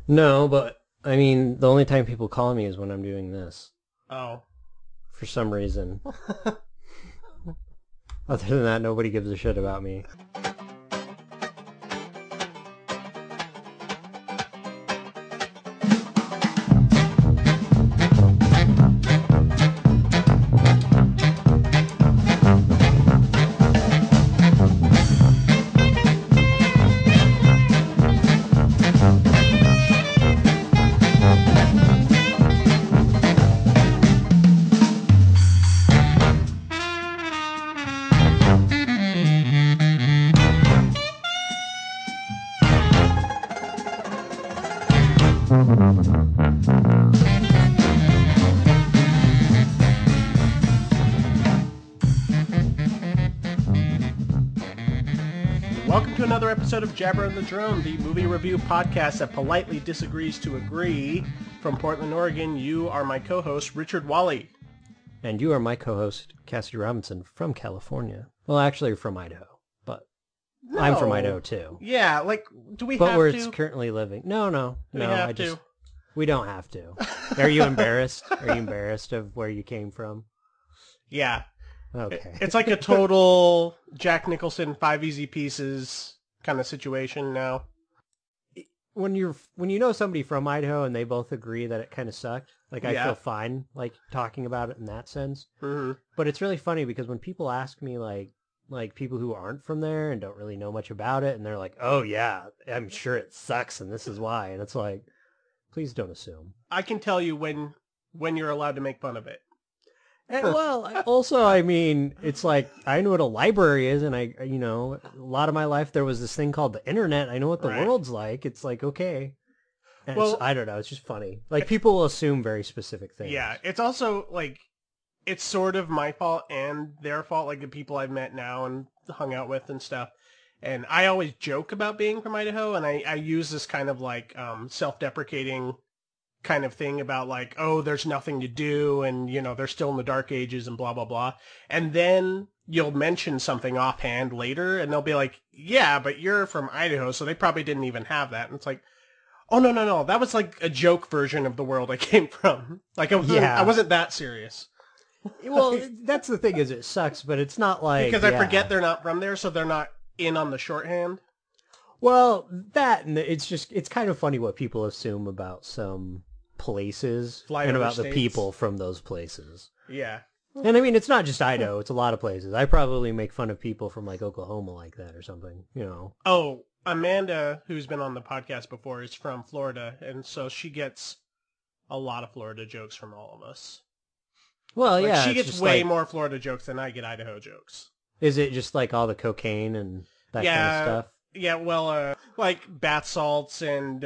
No, but I mean, the only time people call me is when I'm doing this. Oh. For some reason. Other than that, nobody gives a shit about me. Welcome to another episode of Jabber and the Drone, the movie review podcast that politely disagrees to agree. From Portland, Oregon, you are my co-host, Richard Wally. And you are my co-host, Cassidy Robinson, from California. Well, actually, from Idaho, but No. I'm from Idaho too. Yeah, do we But have where to? it's currently living. No, Do we have to? we don't have to. Are you embarrassed? Are you embarrassed of where you came from? Yeah. Okay. It's like a total Jack Nicholson 5 Easy Pieces kind of situation now. When you know somebody from Idaho and they both agree that it kind of sucked, like I Yeah. feel fine like talking about it in that sense. Mm-hmm. But it's really funny because when people ask me like people who aren't from there and don't really know much about it, and they're like, "Oh yeah, I'm sure it sucks and this is why," and it's like, please don't assume. I can tell you when you're allowed to make fun of it. And, well, also, I mean, it's like, I know what a library is, and a lot of my life there was this thing called the internet. I know what the Right. world's like. It's like, okay. And Well- I don't know. It's just funny. Like, people will assume very specific things. Yeah, it's also like it's sort of my fault and their fault, like the people I've met now and hung out with and stuff. And I always joke about being from Idaho, and I use this kind of like self-deprecating kind of thing about like, oh, there's nothing to do, and they're still in the dark ages and blah blah blah. And then you'll mention something offhand later, and they'll be like, yeah, but you're from Idaho, so they probably didn't even have that. And it's like, oh, no. That was like a joke version of the world I came from. Like, I wasn't that serious. Well, that's the thing is it sucks, but it's not like... Because I forget they're not from there, so they're not in on the shorthand. Well, that, and it's kind of funny what people assume about some places and about the states. people from those places. Yeah. And I mean, it's not just Idaho, it's a lot of places. I probably make fun of people from like Oklahoma like that or something, Oh, Amanda, who's been on the podcast before, is from Florida, and so she gets a lot of Florida jokes from all of us. Well, Like, yeah. she it's gets just way like, more Florida jokes than I get Idaho jokes. Is it just like all the cocaine and that kind of stuff? Yeah, well, like bath salts and,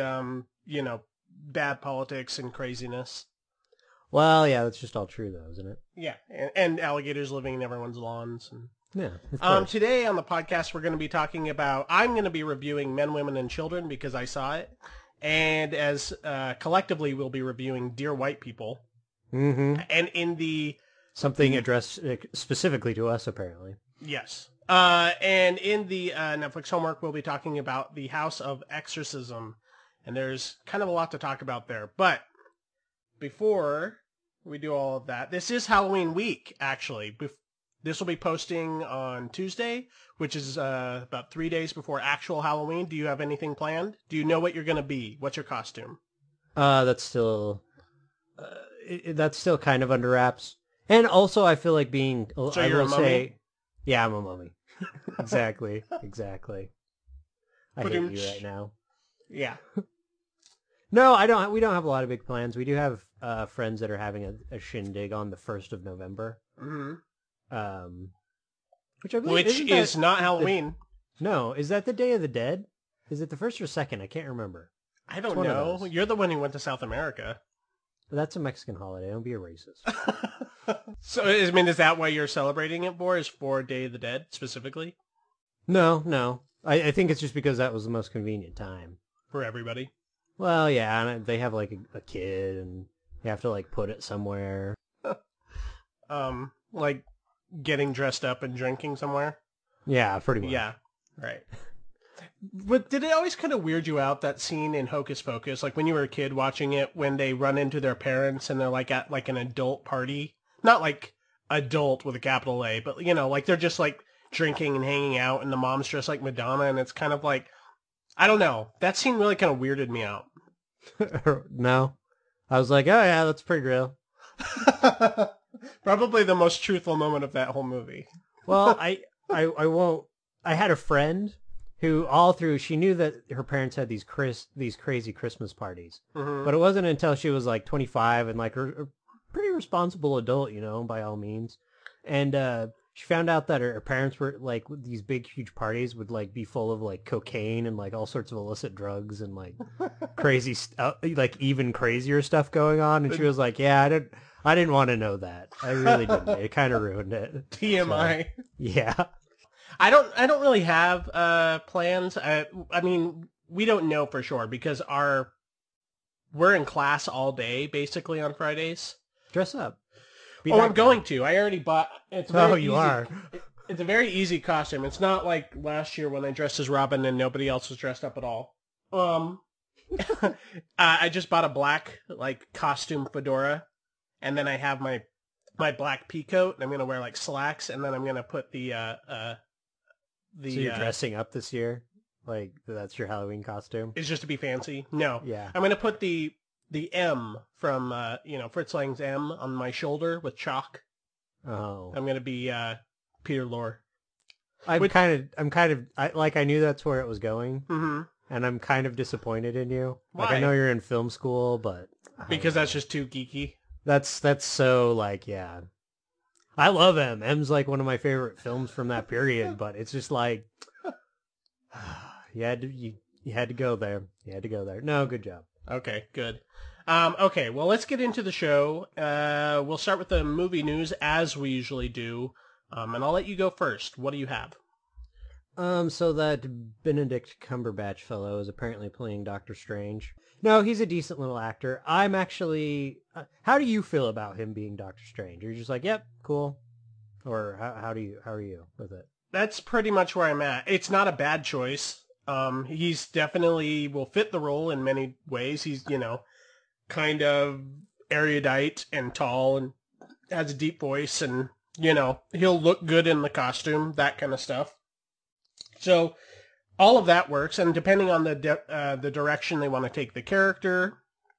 bad politics and craziness. Well, yeah, that's just all true though, isn't it? Yeah, and alligators living in everyone's lawns. And... Yeah, of course. Today on the podcast, we're going to be talking about, I'm going to be reviewing Men, Women, and Children because I saw it. And as collectively, we'll be reviewing Dear White People. Mm-hmm. And in the... Something addressed specifically to us, apparently. Yes. And in the Netflix homework, we'll be talking about The House of Exorcism. And there's kind of a lot to talk about there. But before we do all of that, this is Halloween week, actually. This will be posting on Tuesday, which is about 3 days before actual Halloween. Do you have anything planned? Do you know what you're going to be? What's your costume? That's still kind of under wraps. And also, I feel like being... So I you're will a mummy? say, yeah, I'm a mummy. Exactly. I hate you right now. Yeah. No, I don't. We don't have a lot of big plans. We do have friends that are having a shindig on the 1st of November. Mm-hmm. Which I believe Which is not Halloween. No, is that the Day of the Dead? Is it the 1st or 2nd? I can't remember. I don't one of know. those. You're the one who went to South America. But that's a Mexican holiday. Don't be a racist. So, I mean, is that why you're celebrating it for? Is for Day of the Dead, specifically? No. I think it's just because that was the most convenient time. For everybody? Well, yeah, and they have like a kid, and you have to like put it somewhere. Like getting dressed up and drinking somewhere? Yeah, pretty much. Yeah, right. But did it always kind of weird you out, that scene in Hocus Pocus, like when you were a kid watching it, when they run into their parents and they're like at like an adult party? Not like adult with a capital A, but you know, like they're just like drinking and hanging out and the mom's dressed like Madonna and it's kind of like, I don't know. That scene really kind of weirded me out. No. I was like, oh yeah, that's pretty real. Probably the most truthful moment of that whole movie. Well, I won't. I had a friend who all through she knew that her parents had these crazy Christmas parties, but it wasn't until she was like 25 and like a pretty responsible adult, you know, by all means, and she found out that her parents were like these big huge parties would like be full of like cocaine and like all sorts of illicit drugs and like crazy stuff, like even crazier stuff going on, and she was like, yeah, I didn't want to know that. I really didn't. It kind of ruined it. TMI. So, yeah. I don't really have plans. I mean, we don't know for sure because we're in class all day basically on Fridays. Dress up. I'm going to. I already bought. It's very you easy. are. It's a very easy costume. It's not like last year when I dressed as Robin and nobody else was dressed up at all. I just bought a black like costume fedora, and then I have my black pea coat, and I'm gonna wear like slacks, and then I'm gonna put the So you're dressing up this year? Like that's your Halloween costume? Is just to be fancy? No. Yeah. I'm gonna put the M from Fritz Lang's M on my shoulder with chalk. Oh. I'm gonna be Peter Lorre. I knew that's where it was going, and I'm kind of disappointed in you. Why? Like I know you're in film school, but Because that's just too geeky. That's so like, yeah. I love M. M's like one of my favorite films from that period, but it's just like you had to go there. You had to go there. No, good job. Okay, good. Okay, well, let's get into the show. We'll start with the movie news as we usually do, and I'll let you go first. What do you have? So that Benedict Cumberbatch fellow is apparently playing Doctor Strange. No, he's a decent little actor. I'm actually... how do you feel about him being Doctor Strange? Are you just like, yep, cool? Or how are you with it? That's pretty much where I'm at. It's not a bad choice. He's definitely will fit the role in many ways. He's, kind of erudite and tall and has a deep voice and, he'll look good in the costume, that kind of stuff. So all of that works, and depending on the direction they want to take the character,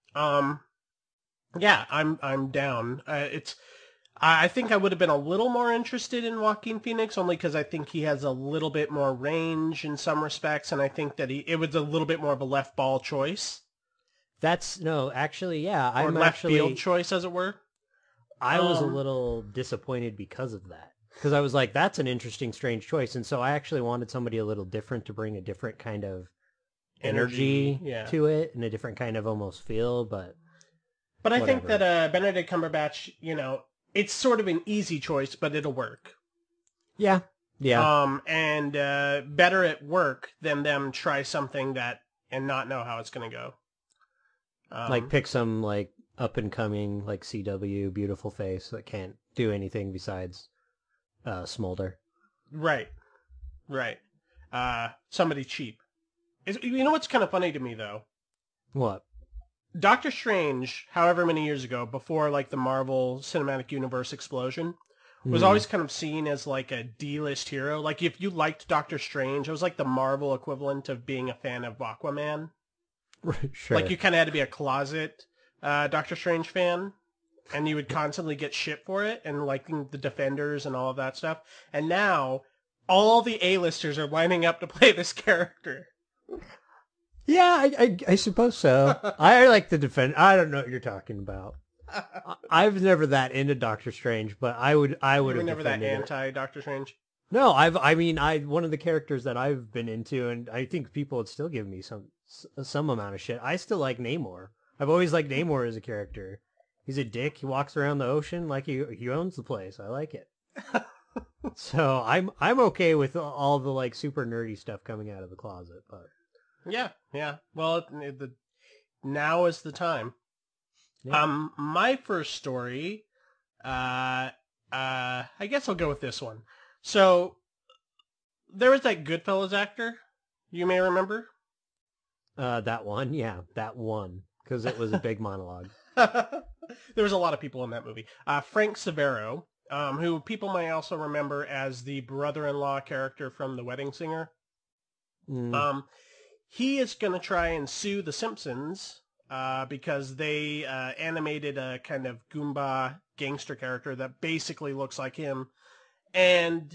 yeah, I'm down. I think I would have been a little more interested in Joaquin Phoenix, only because I think he has a little bit more range in some respects, and I think that it was a little bit more of a left ball choice. Actually, yeah, or left field choice, as it were. I was a little disappointed because of that. Because I was like, that's an interesting, strange choice. And so I actually wanted somebody a little different to bring a different kind of energy to it and a different kind of almost feel, but I think that Benedict Cumberbatch, it's sort of an easy choice, but it'll work. Yeah. Yeah. And better at work than them try something and not know how it's going to go. Like pick some like up and coming like CW beautiful face that can't do anything besides smolder. Right. Somebody cheap. You know what's kind of funny to me though? What? Doctor Strange, however many years ago, before like the Marvel Cinematic Universe explosion, was always kind of seen as like a D-list hero. Like if you liked Doctor Strange, it was like the Marvel equivalent of being a fan of Aquaman. Sure. Like you kind of had to be a closet Doctor Strange fan, and you would constantly get shit for it, and liking the Defenders and all of that stuff. And now all the A-listers are lining up to play this character. Yeah, I suppose so. I like the Defender. I don't know what you're talking about. I was never that into Doctor Strange, but I would have never that defended it. anti-Doctor Strange. No, one of the characters that I've been into, and I think people would still give me some amount of shit. I still like Namor. I've always liked Namor as a character. He's a dick. He walks around the ocean like he owns the place. I like it. So I'm okay with all the like super nerdy stuff coming out of the closet, but yeah. Well, now is the time. Yeah. My first story, I guess I'll go with this one. So there was that Goodfellas actor, you may remember? That one, yeah, that one, because it was a big monologue. There was a lot of people in that movie. Frank Severo, who people might also remember as the brother-in-law character from The Wedding Singer. Mm. He is going to try and sue The Simpsons because they animated a kind of Goomba gangster character that basically looks like him. And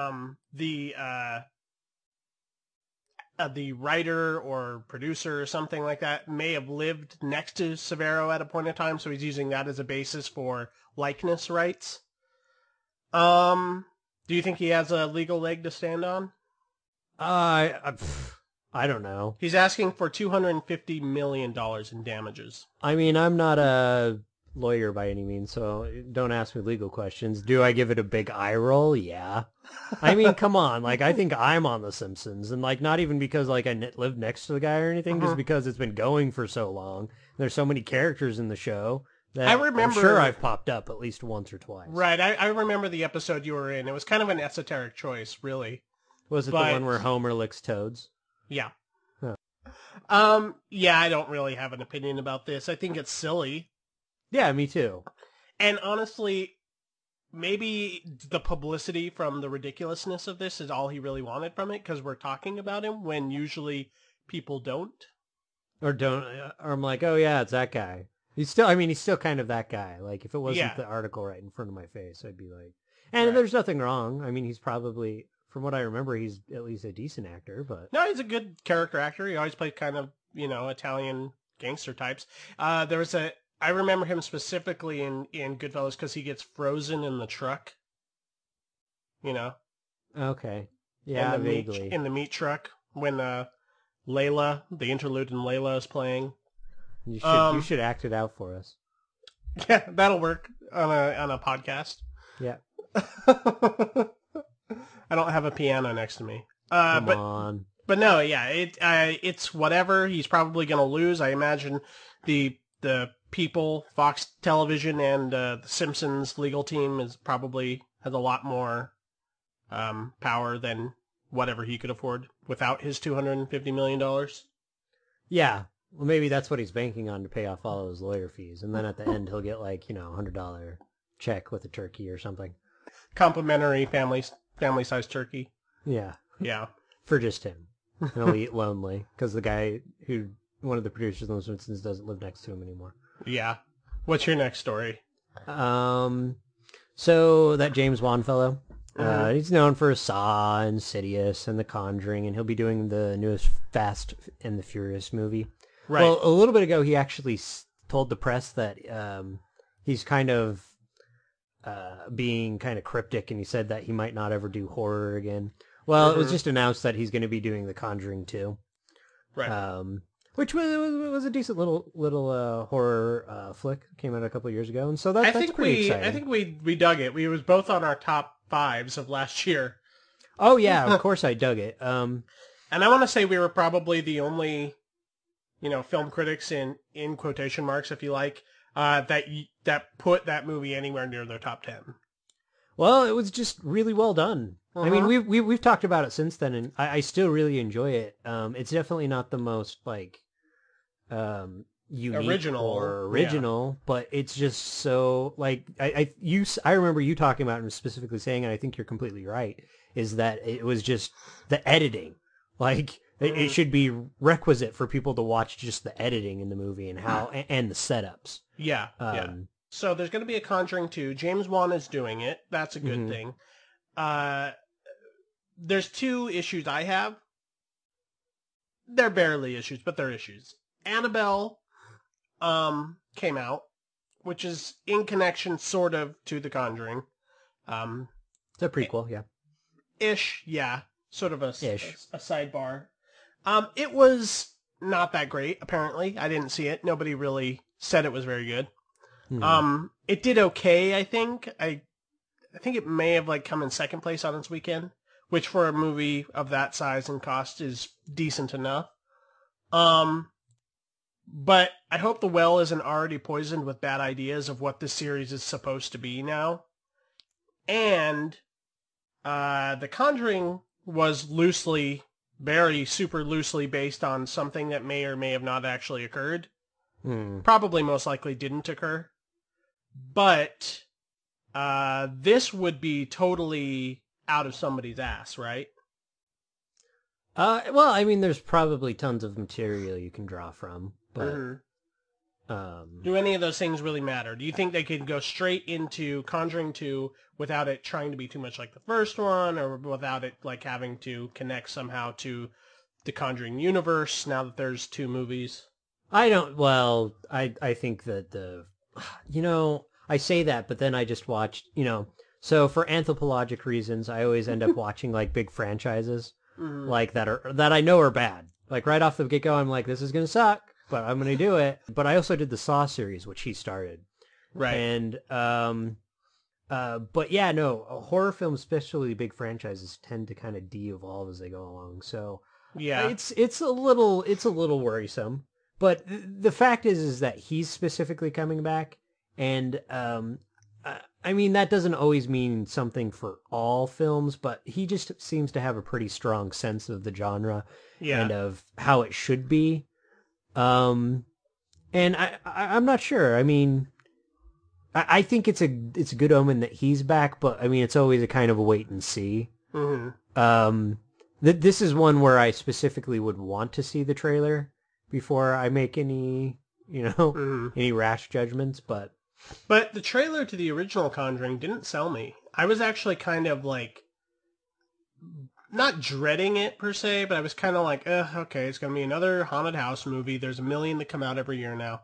the writer or producer or something like that may have lived next to Severo at a point in time, so he's using that as a basis for likeness rights. Do you think he has a legal leg to stand on? I don't know. He's asking for $250 million in damages. I mean, I'm not a lawyer by any means, so don't ask me legal questions. Do I give it a big eye roll? Yeah. I mean, come on. Like, I think I'm on The Simpsons, and like, not even because like I lived next to the guy or anything, just because it's been going for so long. There's so many characters in the show that I'm sure I've popped up at least once or twice. Right. I remember the episode you were in. It was kind of an esoteric choice, really. Was it the one where Homer licks toads? Yeah. Huh. Yeah, I don't really have an opinion about this. I think it's silly. Yeah, me too. And honestly, maybe the publicity from the ridiculousness of this is all he really wanted from it, because we're talking about him when usually people don't. Or I'm like, oh yeah, it's that guy. He's still kind of that guy. Like, if it wasn't the article right in front of my face, I'd be like, and there's nothing wrong. I mean, he's probably, from what I remember, he's at least a decent actor, but. No, he's a good character actor. He always played kind of, Italian gangster types. I remember him specifically in Goodfellas because he gets frozen in the truck. Okay. Yeah, vaguely. In the meat truck when Layla, the interlude in Layla is playing. You should act it out for us. Yeah, that'll work on a podcast. Yeah. I don't have a piano next to me. Come on. But no, yeah, it's whatever. He's probably going to lose. I imagine the people, Fox Television and the Simpsons legal team has a lot more power than whatever he could afford without his $250 million. Yeah. Well, maybe that's what he's banking on to pay off all of his lawyer fees. And then at the end, he'll get like, $100 check with a turkey or something. Complimentary family-sized turkey. Yeah. Yeah. For just him. And he'll eat lonely because one of the producers of The Simpsons doesn't live next to him anymore. Yeah. What's your next story? So that James Wan fellow, he's known for Saw, Insidious, and The Conjuring, and he'll be doing the newest Fast and the Furious movie. Right. Well, a little bit ago, he actually told the press that he's kind of being kind of cryptic, and he said that he might not ever do horror again. Well, it was just announced that he's going to be doing The Conjuring 2. Right. Which was a decent little horror flick. Came out a couple of years ago, and so that's pretty exciting. I think we dug it. We was both on our top 5s of last year. Oh yeah, of course I dug it. And I want to say we were probably the only, film critics in quotation marks, if you like, that put that movie anywhere near their top 10. Well, it was just really well done. I mean, we've talked about it since then, and I still really enjoy it. It's definitely not the most unique original, but it's just so I remember you talking about it and specifically saying, and I think you're completely right, is that it was just the editing. Like it should be requisite for people to watch just the editing in the movie and how and the setups. Yeah. So there's going to be a Conjuring 2. James Wan is doing it. That's a good thing. There's 2 issues I have. They're barely issues, but they're issues. Annabelle came out, which is in connection sort of to The Conjuring. It's a prequel, yeah. Ish, yeah. Sort of a sidebar. It was not that great, apparently. I didn't see it. Nobody really said it was very good. It did okay, I think. I think it may have come in second place on its weekend, which for a movie of that size and cost is decent enough. But I hope the well isn't already poisoned with bad ideas of what this series is supposed to be now. And The Conjuring was loosely very super loosely based on something that may or may have not actually occurred. Hmm. Probably most likely didn't occur. But this would be totally out of somebody's ass, right? Well, I mean, there's probably tons of material you can draw from, but Do any of those things really matter? Do you think they could go straight into Conjuring 2 without it trying to be too much like the first one, or without it like having to connect somehow to the Conjuring universe now that there's 2 movies? I don't. Well, I think that I say that, but then I just watched, So for anthropologic reasons, I always end up watching like big franchises, like that I know are bad. Like right off the get go, I'm like, this is gonna suck, but I'm gonna do it. But I also did the Saw series, which he started, Right. and but yeah, no, horror films, especially big franchises, tend to kind of de-evolve as they go along. So Yeah. it's a little worrisome. But the fact is that he's specifically coming back, and I mean that doesn't always mean something for all films, but he just seems to have a pretty strong sense of the genre Yeah. and of how it should be. And I'm not sure. I mean, I think it's a good omen that he's back, but I mean it's always a kind of a wait and see. This is one where I specifically would want to see the trailer before I make any, any rash judgments, but But the trailer to the original Conjuring didn't sell me. I was actually kind of like, not dreading it per se, but I was kind of like, okay, it's going to be another haunted house movie. There's a million that come out every year now.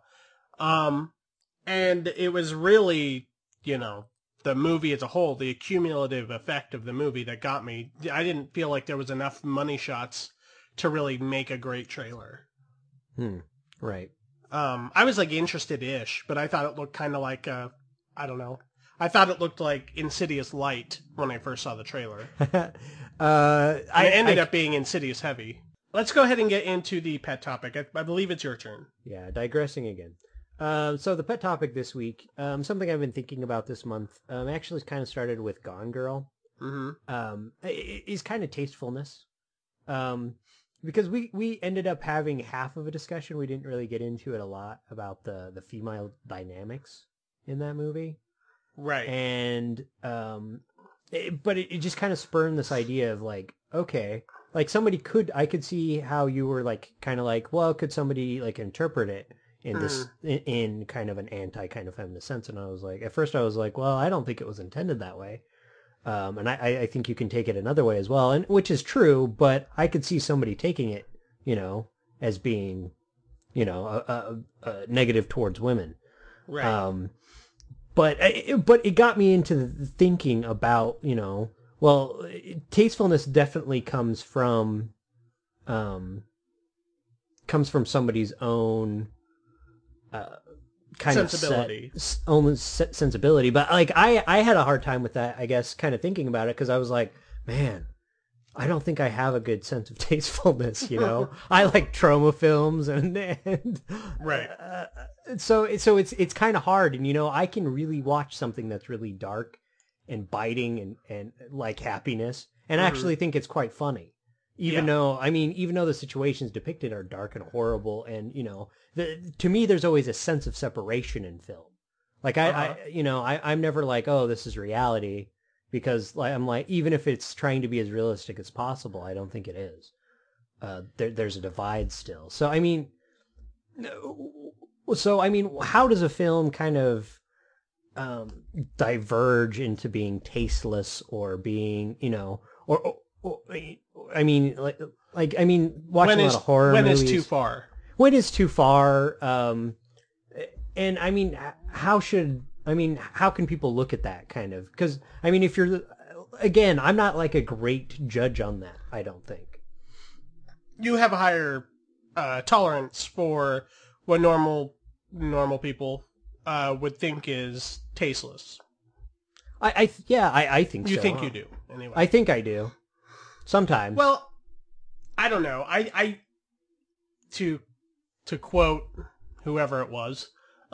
And it was really, the movie as a whole, the accumulative effect of the movie that got me. I didn't feel like there was enough money shots to really make a great trailer. Right. I was like interested-ish, but I thought it looked kind of like, I don't know. I thought it looked like Insidious Light when I first saw the trailer. It ended up being Insidious Heavy. Let's go ahead and get into the pet topic. I believe it's your turn. Yeah, digressing again. So the pet topic this week, something I've been thinking about this month, actually kind of started with Gone Girl. Is kind of tastefulness. Because we ended up having half of a discussion. We didn't really get into it a lot about the female dynamics in that movie. Right. And, but it just kind of spurned this idea of like, okay, like I could see how you were like, kind of like, well, could somebody like interpret it in this, in kind of an anti kind of feminist sense? And I was like, at first I was like, well, I don't think it was intended that way. And I think you can take it another way as well, and which is true, but I could see somebody taking it, as being, a negative towards women. Right. But it got me into thinking about, well, tastefulness definitely comes from somebody's own kind sensibility. of sensibility. But like I had a hard time with that, I guess, kind of thinking about it, because I was like, man, I don't think I have a good sense of tastefulness. I like trauma films and right. So it's kind of hard, and I can really watch something that's really dark and biting and like happiness, and actually think it's quite funny. Even though the situations depicted are dark and horrible, and to me there's always a sense of separation in film. Like I'm never like, oh, this is reality, because like I'm like, even if it's trying to be as realistic as possible, I don't think it is. There's a divide still. So I mean, how does a film kind of diverge into being tasteless or being, or I mean, watching a lot of horror movies. When is too far? When is too far? And I mean, how can people look at that kind of? Because I mean, if you're, again, I'm not like a great judge on that. I don't think. You have a higher tolerance for what normal people would think is tasteless. I think so. You think you do, anyway. I think I do. Sometimes. Well, I don't know. I to quote whoever it was,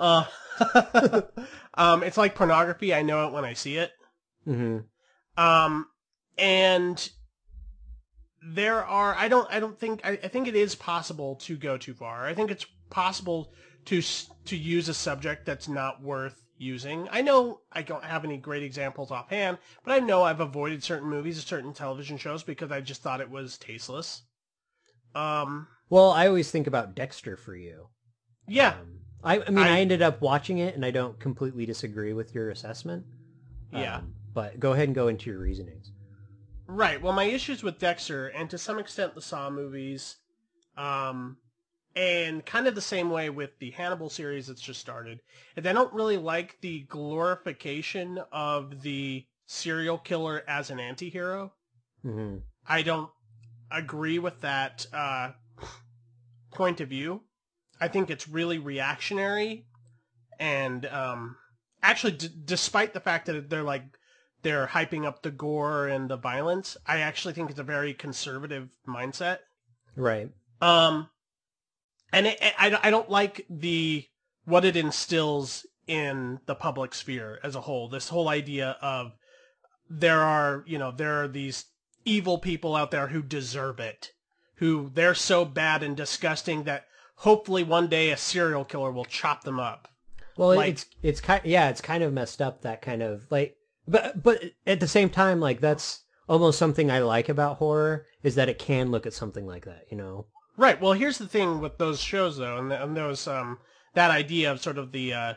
it's like pornography. I know it when I see it. Mm-hmm. And I think it is possible to go too far. I think it's possible to use a subject that's not worth using. I know I don't have any great examples offhand, but I know I've avoided certain movies or certain television shows because I just thought it was tasteless. Well, I always think about Dexter for you. Yeah. I ended up watching it, and I don't completely disagree with your assessment. Yeah. But go ahead and go into your reasonings. Right. Well, my issues with Dexter, and to some extent the Saw movies, and kind of the same way with the Hannibal series that's just started, is I don't really like the glorification of the serial killer as an anti-hero. Mm-hmm. I don't agree with that point of view. I think it's really reactionary, and actually, despite the fact that they're hyping up the gore and the violence, I actually think it's a very conservative mindset. Right. And I don't like what it instills in the public sphere as a whole. This whole idea of there are these evil people out there who deserve it, who they're so bad and disgusting that hopefully one day a serial killer will chop them up. Well, it's kind of messed up, that kind of like, but at the same time, like, that's almost something I like about horror, is that it can look at something like that, you know? Right. Well, here's the thing with those shows though, and those that idea of sort of the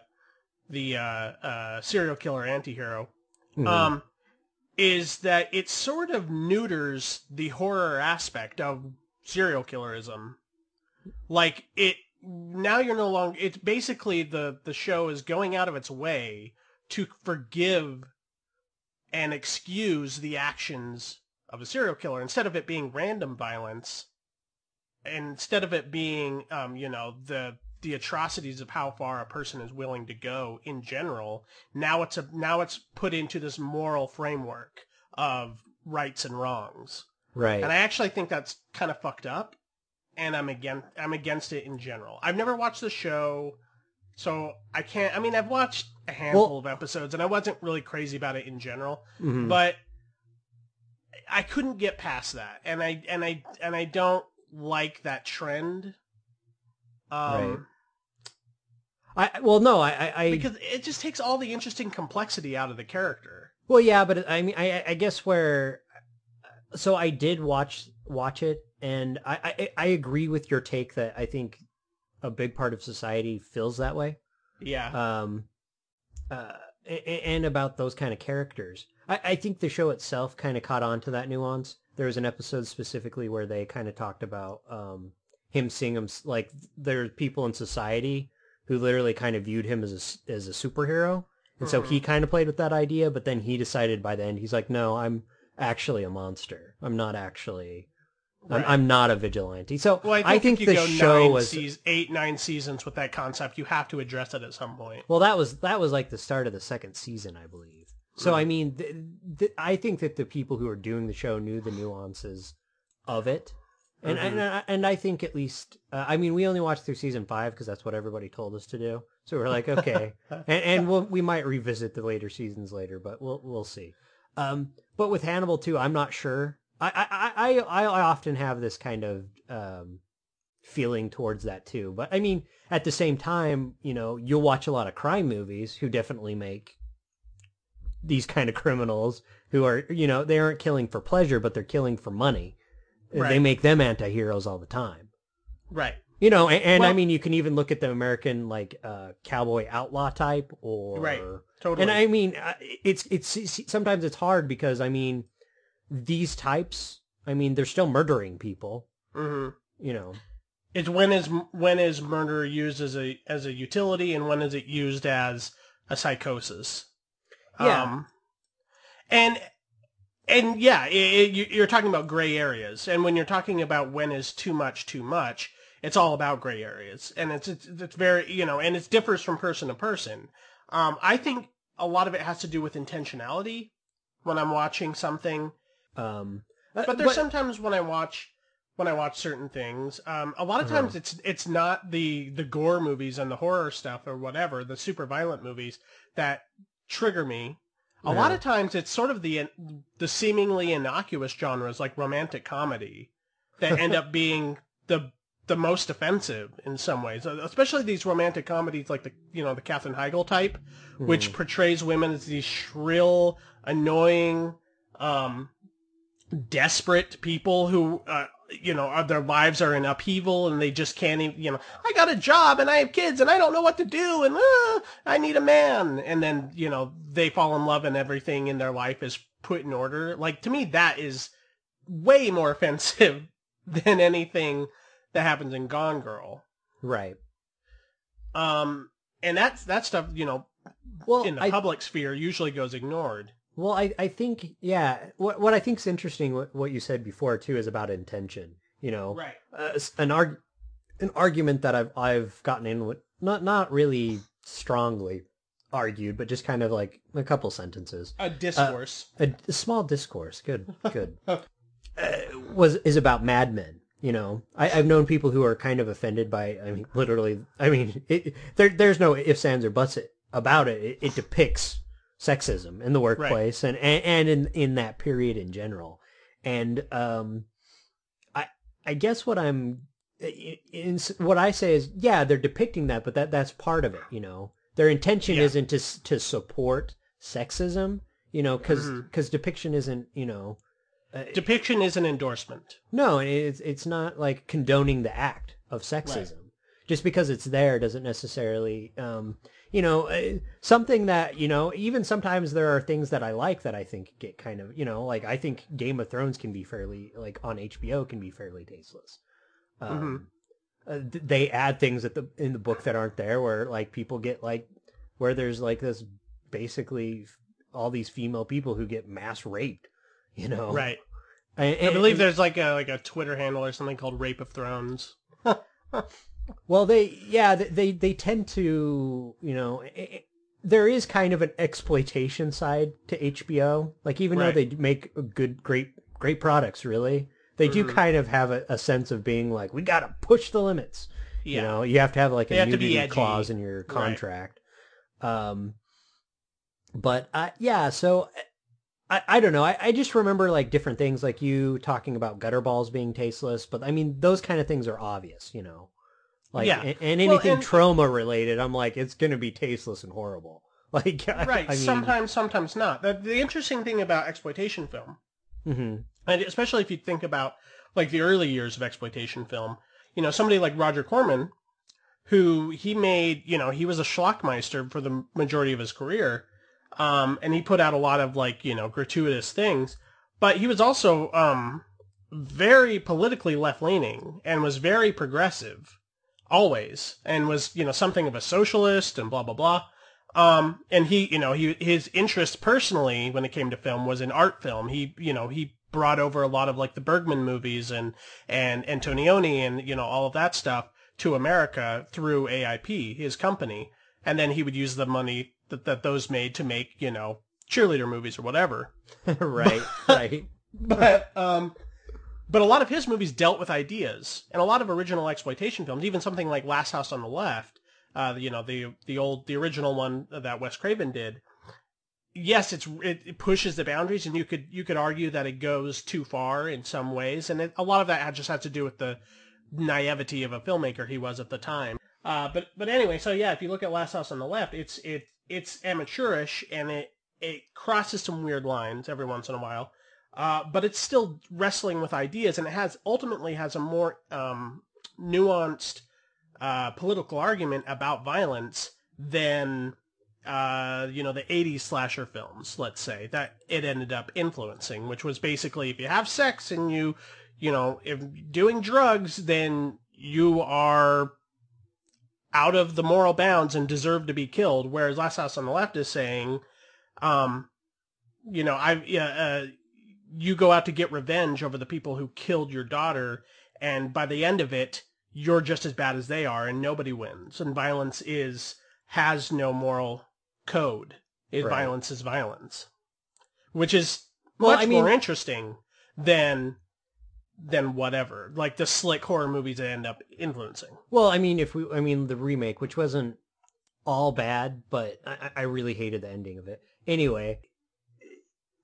serial killer antihero, Mm-hmm. is that it sort of neuters the horror aspect of serial killerism. Like, now you're no longer, it's basically the show is going out of its way to forgive and excuse the actions of a serial killer instead of it being random violence, and instead of it being the atrocities of how far a person is willing to go in general. Now it's put into this moral framework of rights and wrongs. Right. And I actually think that's kind of fucked up, and I'm against it in general. I've never watched the show, so I can't. I mean, I've watched a handful of episodes, and I wasn't really crazy about it in general, mm-hmm. but I couldn't get past that, and I don't like that trend. Right. Because it just takes all the interesting complexity out of the character. Well, yeah, but I mean, I guess so I did watch it, and I agree with your take that I think a big part of society feels that way. Yeah. And about those kind of characters. I think the show itself kind of caught on to that nuance. There was an episode specifically where they kind of talked about him seeing him, like, there's people in society who literally kind of viewed him as a superhero. And so he kind of played with that idea, but then he decided by the end, he's like, no, I'm actually a monster. I'm not actually... Right. I'm not a vigilante. So well, I think the show was 8-9 seasons with that concept. You have to address it at some point. Well, that was like the start of the second season, I believe. So I mean, I think that the people who are doing the show knew the nuances of it, and I think at least I mean, we only watched through season 5 because that's what everybody told us to do. So we're like, okay, and we might revisit the later seasons later, but we'll see. But with Hannibal too, I'm not sure. I often have this kind of feeling towards that too. But I mean, at the same time, you know, you'll watch a lot of crime movies who definitely make these kind of criminals who are, you know, they aren't killing for pleasure, but they're killing for money. Right. They make them anti-heroes all the time. Right. You know, and well, I mean, you can even look at the American, like, cowboy outlaw type, or... Right, totally. And I mean, it's sometimes it's hard because, I mean, these types, I mean, they're still murdering people. Mm-hmm. You know, it's when is murder used as a utility, and when is it used as a psychosis? Yeah. And yeah, you're talking about gray areas, and when you're talking about when is too much, it's all about gray areas, and it's very, you know, and it differs from person to person. I think a lot of it has to do with intentionality when I'm watching something. But there's sometimes when I watch certain things, a lot of times it's not the gore movies and the horror stuff or whatever, the super violent movies that trigger me. A lot of times it's sort of the seemingly innocuous genres like romantic comedy that end up being the most offensive in some ways, especially these romantic comedies like the Katherine Heigl type, which portrays women as these shrill, annoying, desperate people who, their lives are in upheaval and they just can't even, I got a job and I have kids and I don't know what to do and I need a man. And then, they fall in love and everything in their life is put in order. Like, to me, that is way more offensive than anything that happens in Gone Girl. Right. And that stuff, well, in the public sphere usually goes ignored. Well, I think, yeah, what I think is interesting, what you said before, too, is about intention, Right. An argument that I've gotten in with, not really strongly argued, but just kind of like a couple sentences. A discourse. A small discourse, good. Is about Mad Men. I've known people who are kind of offended by, there's no ifs, ands, or buts about it. It depicts sexism in the workplace, right, and in that period in general. And I guess what I say is, yeah, they're depicting that, but that's part of it. Their intention isn't to support sexism, because depiction isn't, depiction is an endorsement. No, it's not like condoning the act of sexism. Right. Just because it's there doesn't necessarily, something that, even sometimes there are things that I like that I think get kind of, like I think Game of Thrones can be fairly, like on HBO can be fairly tasteless. They add things in the book that aren't there, where like people get like, where there's like this basically all these female people who get mass raped, Right. I believe there's like a Twitter handle or something called Rape of Thrones. Well, they tend to, there is kind of an exploitation side to HBO. Like, even though they make great products, really, they do kind of have a sense of being like, we got to push the limits. Yeah. You have to have like a nudity clause in your contract. Right. So I don't know. I just remember like different things, like you talking about gutter balls being tasteless, but I mean, those kind of things are obvious, Like, and anything trauma related, I'm like, it's going to be tasteless and horrible. Like, right. Sometimes not. The interesting thing about exploitation film, and especially if you think about like the early years of exploitation film, somebody like Roger Corman, who he made, he was a schlockmeister for the majority of his career. And he put out a lot of like, gratuitous things, but he was also, very politically left-leaning and was very progressive always, and was, something of a socialist and blah, blah, blah. And his interest personally when it came to film was in art film. He brought over a lot of like the Bergman movies and Antonioni and, all of that stuff to America through AIP, his company. And then he would use the money that those made to make, cheerleader movies or whatever. Right. But a lot of his movies dealt with ideas, and a lot of original exploitation films, even something like Last House on the Left, the original one that Wes Craven did. Yes, it pushes the boundaries, and you could argue that it goes too far in some ways, and a lot of that just had to do with the naivety of a filmmaker he was at the time. But anyway, so yeah, if you look at Last House on the Left, it's amateurish, and it crosses some weird lines every once in a while. But it's still wrestling with ideas, and it ultimately has a more nuanced political argument about violence than the 80s slasher films, let's say, that it ended up influencing, which was basically, if you have sex and if doing drugs, then you are out of the moral bounds and deserve to be killed. Whereas Last House on the Left is saying, you go out to get revenge over the people who killed your daughter, and by the end of it, you're just as bad as they are, and nobody wins. And violence has no moral code. Violence is violence, which is much more interesting than whatever, like the slick horror movies that end up influencing. Well, the remake, which wasn't all bad, but I really hated the ending of it. Anyway,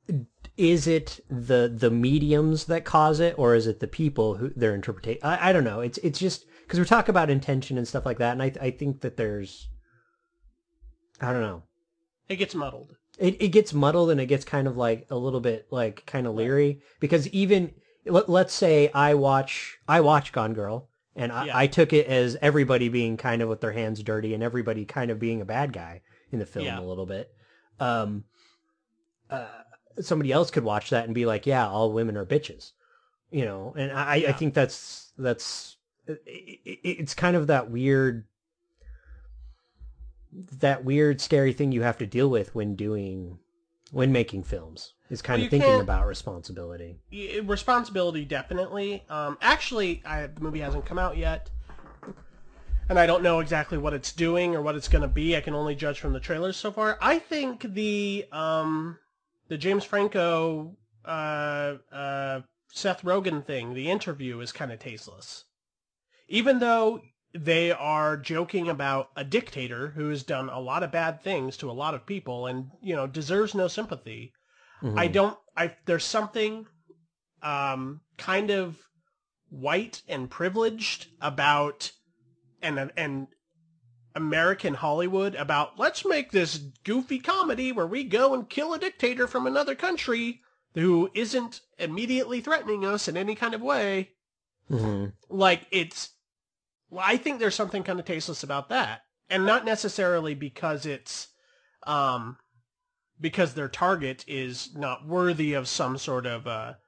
is it the mediums that cause it, or is it the people who their interpretation? I don't know. It's just because we talk about intention and stuff like that, and I think that there's, I don't know. It gets muddled. It gets muddled, and it gets kind of like a little bit like kind of leery, because even let's say I watch Gone Girl, and I took it as everybody being kind of with their hands dirty and everybody kind of being a bad guy in the film a little bit. Somebody else could watch that and be like, yeah, all women are bitches, and I think that's it's kind of that weird scary thing you have to deal with when making films, is kind of thinking about responsibility. Responsibility, definitely. Actually, the movie hasn't come out yet, and I don't know exactly what it's doing or what it's going to be. I can only judge from the trailers so far. I think the James Franco, Seth Rogen thing, the interview, is kind of tasteless. Even though they are joking about a dictator who has done a lot of bad things to a lot of people and, deserves no sympathy. Mm-hmm. There's something kind of white and privileged about an American Hollywood about, let's make this goofy comedy where we go and kill a dictator from another country who isn't immediately threatening us in any kind of way. Mm-hmm. I think there's something kind of tasteless about that, and not necessarily because it's, because their target is not worthy of some sort of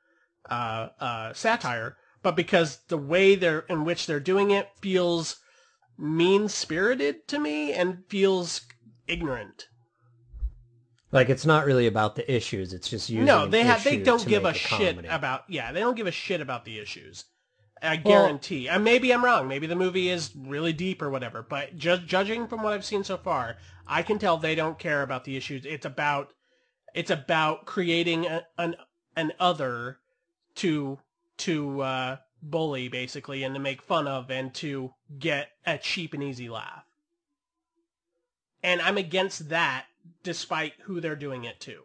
satire, but because the way in which they're doing it feels mean-spirited to me and feels ignorant. Like, it's not really about the issues; it's just using they don't give a shit about they don't give a shit about the issues. I guarantee. And maybe I'm wrong. Maybe the movie is really deep or whatever. But judging from what I've seen so far, I can tell they don't care about the issues. It's about creating an other to bully, basically, and to make fun of, and to get a cheap and easy laugh. And I'm against that, despite who they're doing it to.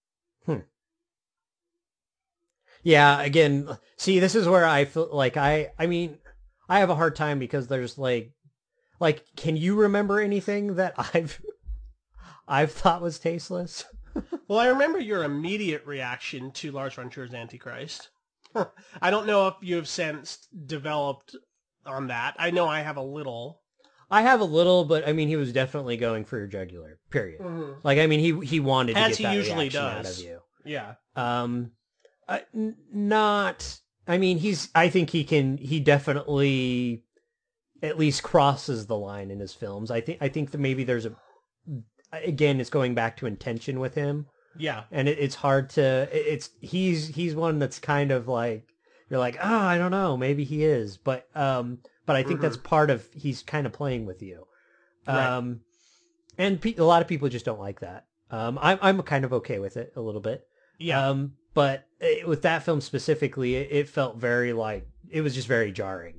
Yeah, again, see, this is where I feel like I mean, I have a hard time because there's like, can you remember anything that I've thought was tasteless? Well, I remember your immediate reaction to Lars von Trier's Antichrist. I don't know if you have since developed on that. I know I have a little. But I mean, he was definitely going for your jugular, period. Mm-hmm. Like, I mean, he wanted to get that reaction out of you. Yeah. I think he definitely at least crosses the line in his films. I think that maybe there's again, it's going back to intention with him. Yeah. And it's hard to, he's one that's kind of like, you're like, oh, I don't know, maybe he is. But I think that's part of, he's kind of playing with you. Right. And a lot of people just don't like that. I'm kind of okay with it a little bit. Yeah. But with that film specifically, it felt very like, it was just very jarring.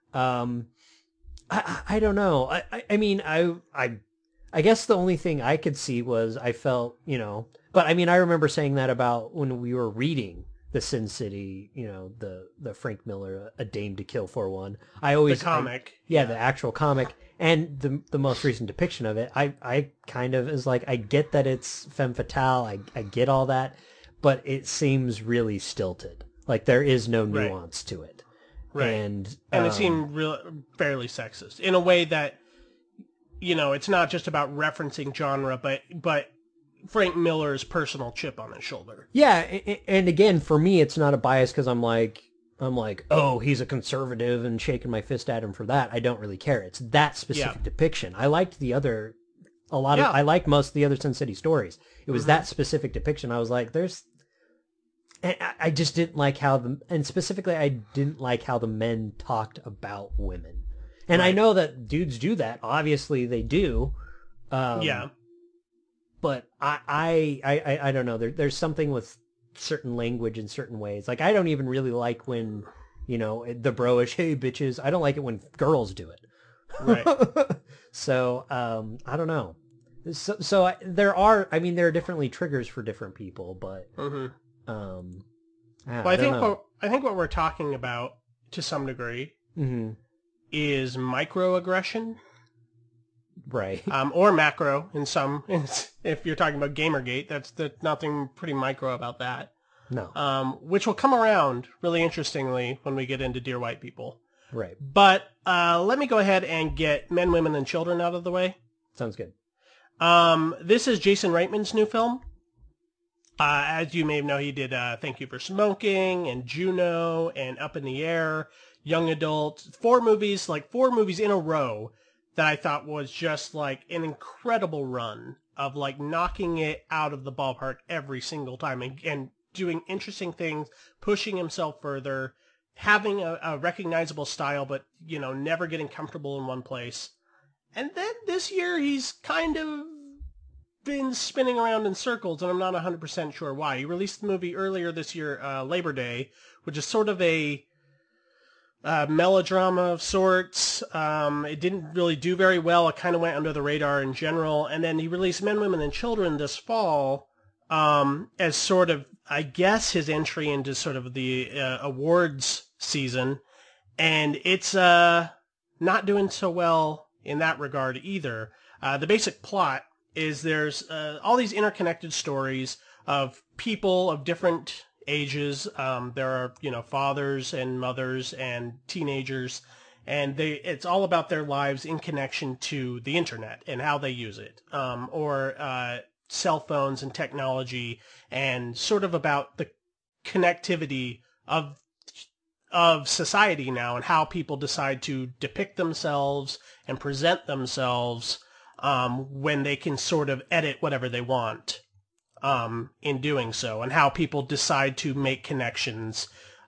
I don't know. I mean, I guess the only thing I could see was I felt, but I mean, I remember saying that about when we were reading the Sin City, the Frank Miller, A Dame to Kill for one. The comic. The actual comic. And the most recent depiction of it, I kind of is like, I get that it's femme fatale. I get all that. But it seems really stilted. Like, there is no nuance to it. Right. And it seemed fairly sexist in a way that, it's not just about referencing genre, but Frank Miller's personal chip on his shoulder. Yeah. And again, for me, it's not a bias because I'm like, oh, he's a conservative and shaking my fist at him for that. I don't really care. It's that specific depiction. I liked I liked most of the other Sin City stories. It was that specific depiction. I was like, I just didn't like specifically, I didn't like how the men talked about women. And I know that dudes do that. Obviously they do. But I don't know. There's something with certain language in certain ways. Like, I don't even really like when, the bro-ish, hey bitches. I don't like it when girls do it. Right. So, I don't know. there are, I mean, there are definitely triggers for different people, but Well, I think what we're talking about to some degree is microaggression, right? Or macro in some. If you're talking about Gamergate, that's nothing pretty micro about that. No, Which will come around really interestingly when we get into Dear White People. right? But let me go ahead and get Men, Women, and Children out of the way. Sounds good. This is Jason Reitman's new film. As you may know, he did Thank You for Smoking and Juno and Up in the Air, Young Adult, four movies in a row that I thought was just like an incredible run of like knocking it out of the ballpark every single time and doing interesting things, pushing himself further, having a recognizable style, but, you know, never getting comfortable in one place. And then this year he's kind of been spinning around in circles, and I'm not 100% sure why. He released the movie earlier this year, Labor Day, which is sort of a melodrama of sorts. It didn't really do very well. It kind of went under the radar in general. And then he released Men, Women, and Children this fall as sort of, I guess, his entry into sort of the awards season. And it's not doing so well in that regard either. The basic plot is there's all these interconnected stories of people of different ages. There are, you know, fathers and mothers and teenagers, and it's all about their lives in connection to the internet and how they use it, or cell phones and technology, and sort of about the connectivity of society now and how people decide to depict themselves and present themselves when they can sort of edit whatever they want in doing so, and how people decide to make connections,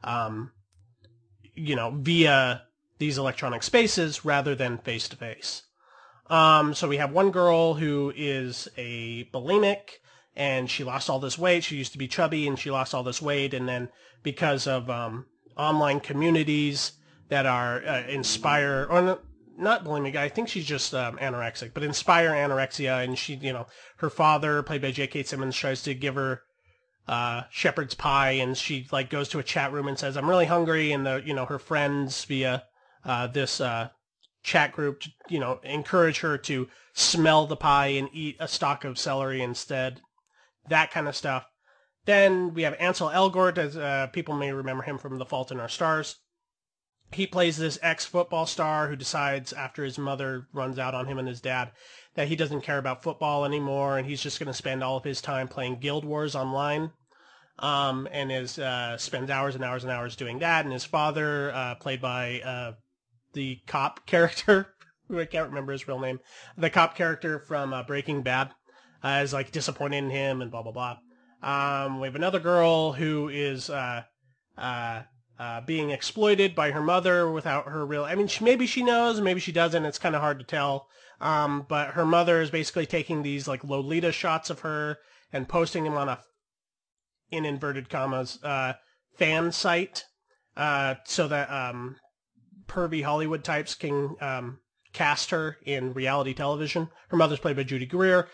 you know, via these electronic spaces rather than face-to-face. So we have one girl who is a bulimic, and she lost all this weight. She used to be chubby, and she lost all this weight, and then because of online communities that are inspire, or not bulimic, I think she's just anorexic, but inspire anorexia, and she, you know, her father, played by J.K. Simmons, tries to give her shepherd's pie, and she like goes to a chat room and says, "I'm really hungry," and her friends via this chat group, you know, encourage her to smell the pie and eat a stalk of celery instead, that kind of stuff. Then we have Ansel Elgort, as people may remember him from The Fault in Our Stars. He plays this ex-football star who decides after his mother runs out on him and his dad that he doesn't care about football anymore, and he's just going to spend all of his time playing Guild Wars online, and spends hours and hours and hours doing that. And his father, played by the cop character, who I can't remember his real name, the cop character from Breaking Bad, is like disappointed in him and blah, blah, blah. We have another girl who is being exploited by her mother without her real... I mean, maybe she knows, maybe she doesn't. It's kind of hard to tell. But her mother is basically taking these like Lolita shots of her and posting them on a, in inverted commas, fan site, so that pervy Hollywood types can cast her in reality television. Her mother's played by Judy Greer.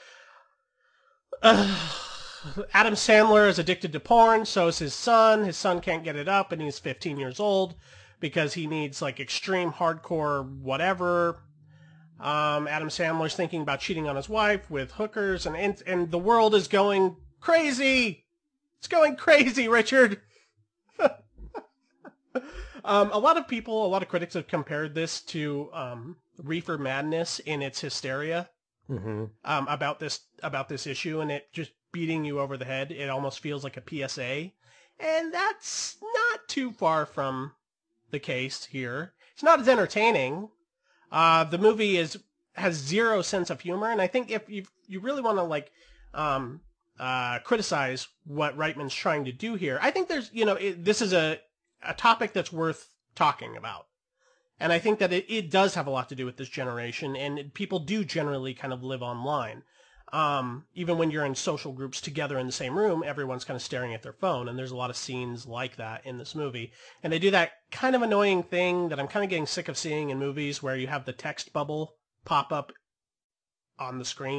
Adam Sandler is addicted to porn, so is his son. His son can't get it up, and he's 15 years old because he needs like extreme hardcore whatever. Adam Sandler's thinking about cheating on his wife with hookers, and the world is going crazy. It's going crazy, Richard. A lot of critics have compared this to Reefer Madness in its hysteria about this issue, and it just beating you over the head. It almost feels like a PSA, and that's not too far from the case here. It's not as entertaining. The movie has zero sense of humor, and I think if you really want to like criticize what Reitman's trying to do here, I think there's, this is a topic that's worth talking about. And I think that it does have a lot to do with this generation, and people do generally kind of live online. Even when you're in social groups together in the same room, everyone's kind of staring at their phone, and there's a lot of scenes like that in this movie. And they do that kind of annoying thing that I'm kind of getting sick of seeing in movies, where you have the text bubble pop up on the screen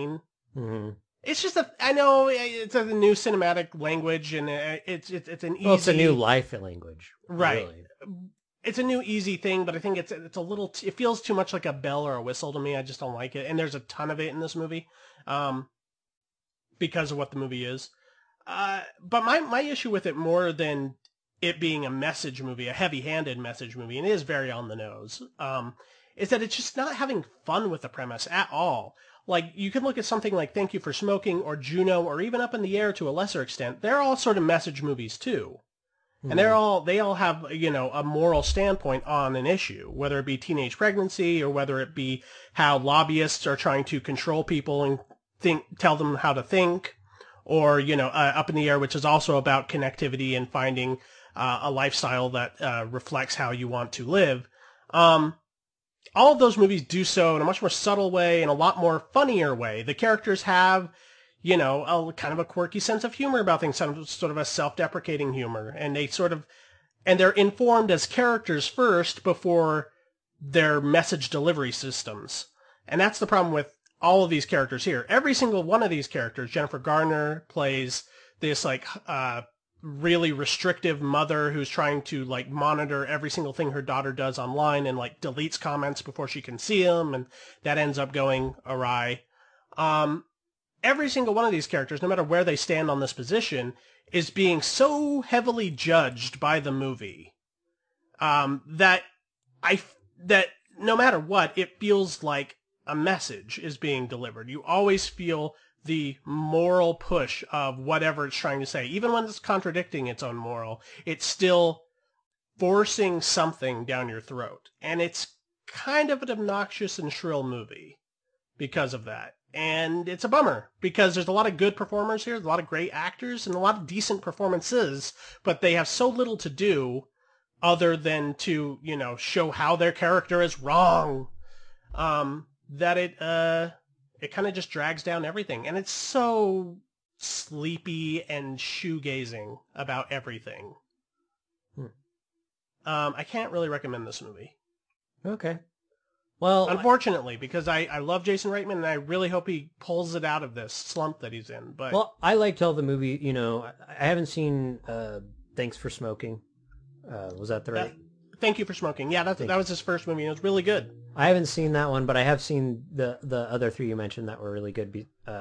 Mm-hmm. It's just I know it's a new cinematic language, and it's an easy. Well, it's a new life language, right. Really. It's a new easy thing, but I think it's a little. It feels too much like a bell or a whistle to me. I just don't like it, and there's a ton of it in this movie, because of what the movie is. But my issue with it, more than it being a message movie, a heavy-handed message movie, and it is very on the nose, is that it's just not having fun with the premise at all. Like, you can look at something like Thank You for Smoking or Juno or even Up in the Air to a lesser extent. They're all sort of message movies too. And they all have, a moral standpoint on an issue, whether it be teenage pregnancy or whether it be how lobbyists are trying to control people and tell them how to think, or, Up in the Air, which is also about connectivity and finding a lifestyle that reflects how you want to live. All of those movies do so in a much more subtle way and a lot more funnier way. The characters have, a kind of a quirky sense of humor about things, sort of a self-deprecating humor, and they're informed as characters first before their message delivery systems. And that's the problem with all of these characters here. Every single one of these characters, Jennifer Garner plays this really restrictive mother who's trying to monitor every single thing her daughter does online and deletes comments before she can see them, and that ends up going awry. Every single one of these characters, no matter where they stand on this position, is being so heavily judged by the movie that no matter what, it feels like a message is being delivered. You always feel the moral push of whatever it's trying to say. Even when it's contradicting its own moral, it's still forcing something down your throat. And it's kind of an obnoxious and shrill movie because of that. And it's a bummer, because there's a lot of good performers here, a lot of great actors, and a lot of decent performances, but they have so little to do other than to, show how their character is wrong, that it kind of just drags down everything. And it's so sleepy and shoegazing about everything. I can't really recommend this movie. Okay. Well, unfortunately, because I love Jason Reitman, and I really hope he pulls it out of this slump that he's in. But I liked all the movie. I haven't seen Thanks for Smoking. Was that the right? Thank You for Smoking. Yeah, that was his first movie, and it was really good. I haven't seen that one, but I have seen the other three you mentioned that were really good.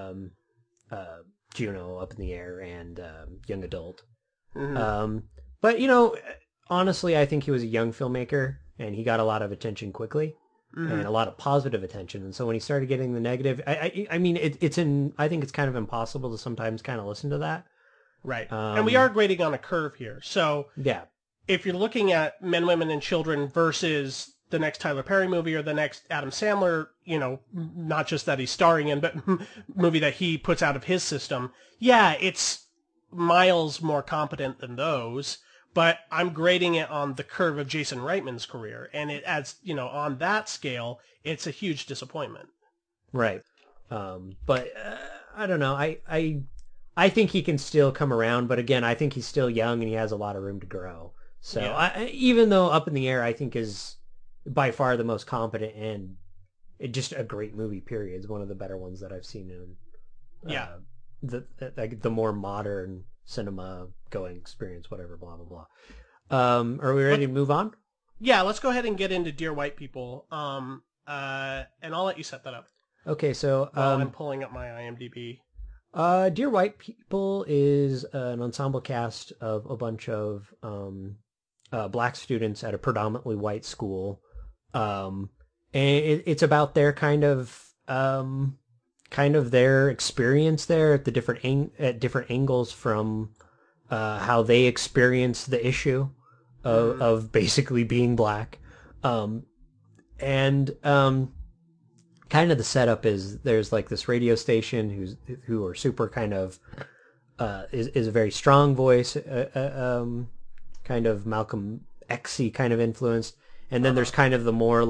Juno, Up in the Air, and Young Adult. Mm-hmm. But honestly, I think he was a young filmmaker, and he got a lot of attention quickly. Mm-hmm. And a lot of positive attention, and so when he started getting the negative, I mean, I think it's kind of impossible to sometimes kind of listen to that. Right, and we are grading on a curve here, so yeah, if you're looking at Men, Women, and Children versus the next Tyler Perry movie or the next Adam Sandler, not just that he's starring in, but movie that he puts out of his system, yeah, it's miles more competent than those. But I'm grading it on the curve of Jason Reitman's career, and it adds, on that scale, it's a huge disappointment. Right. But I don't know. I think he can still come around, but again, I think he's still young and he has a lot of room to grow. So yeah. Even though Up in the Air, I think is by far the most competent and just a great movie. Period. It's one of the better ones that I've seen in. The more modern cinema going experience, whatever, blah blah blah. Are we ready to move on? Yeah, let's go ahead and get into Dear White People. And I'll let you set that up. Okay, so I'm pulling up my IMDb. Dear White People is an ensemble cast of a bunch of black students at a predominantly white school, and it's about their kind of their experience there at the different angles from how they experience the issue of basically being black, and kind of the setup is there's this radio station who are super kind of is a very strong voice, kind of Malcolm X-y kind of influence, and then there's kind of the more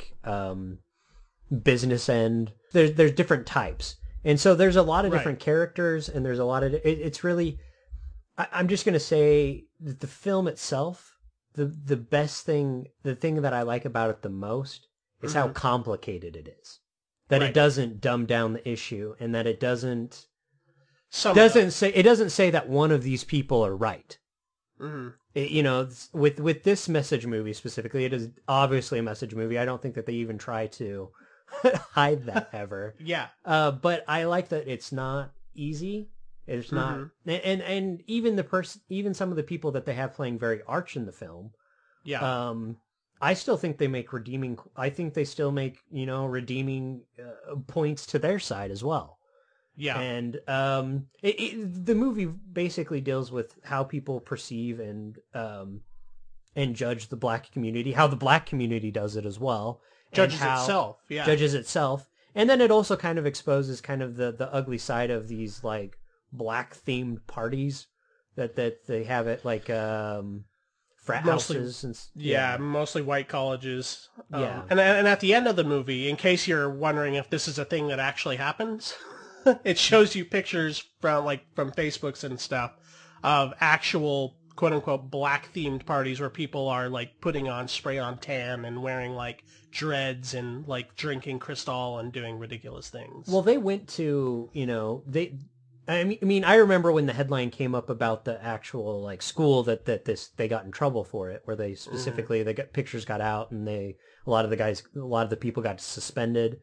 business end. There's different types, and so there's a lot of different characters, and there's a lot of it's really. I'm just gonna say that the film itself, the thing that I like about it the most is how complicated it is. that Right. it doesn't dumb down the issue, and that it doesn't Some doesn't say that one of these people are right. hmm You know, with this message movie specifically, it is obviously a message movie. I don't think that they even try to hide that ever. Yeah. But I like that it's not easy. It's not, and even even some of the people that they have playing very arch in the film, Yeah. I still think they make redeeming. I think they still make redeeming points to their side as well. Yeah. And the movie basically deals with how people perceive and judge the black community, how the black community does it as well, Judges and how itself. Yeah. judges itself, and then it also kind of exposes kind of the ugly side of these like black themed parties that they have at like frat Mostly- houses and Yeah, mostly white colleges. Yeah. And at the end of the movie, in case you're wondering if this is a thing that actually happens, it shows you pictures from Facebooks and stuff of actual quote unquote black themed parties where people are like putting on spray on tan and wearing like dreads and like drinking Cristal and doing ridiculous things. Well, they went to, I mean, I remember when the headline came up about the actual like school that they got in trouble for it, where they specifically pictures got out and a lot of the people got suspended.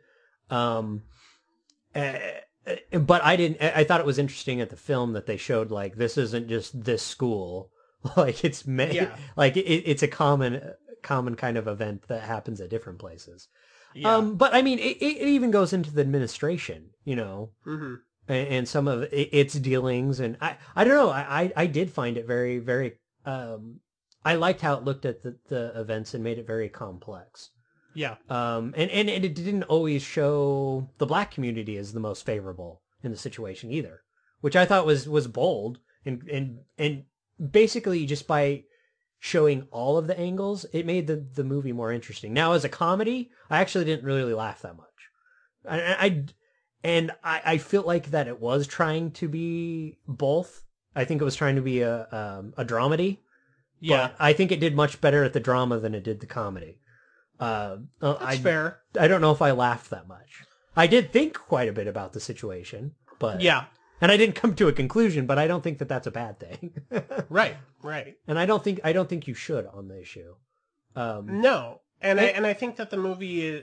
But I thought it was interesting at the film that they showed like this isn't just this school, like it's like it's a common kind of event that happens at different places. Yeah. But I mean, it even goes into the administration, and some of its dealings, and I don't know, I did find it very, very, I liked how it looked at the events and made it very complex. Yeah. And it didn't always show the black community as the most favorable in the situation either, which I thought was bold and basically just by showing all of the angles, it made the movie more interesting. Now, as a comedy, I actually didn't really laugh that much. I feel like that it was trying to be both. I think it was trying to be a dramedy. Yeah. But I think it did much better at the drama than it did the comedy. That's fair. I don't know if I laughed that much. I did think quite a bit about the situation, but Yeah. and I didn't come to a conclusion, but I don't think that that's a bad thing. Right. Right. And I don't think you should on the issue. No, and I think that the movie,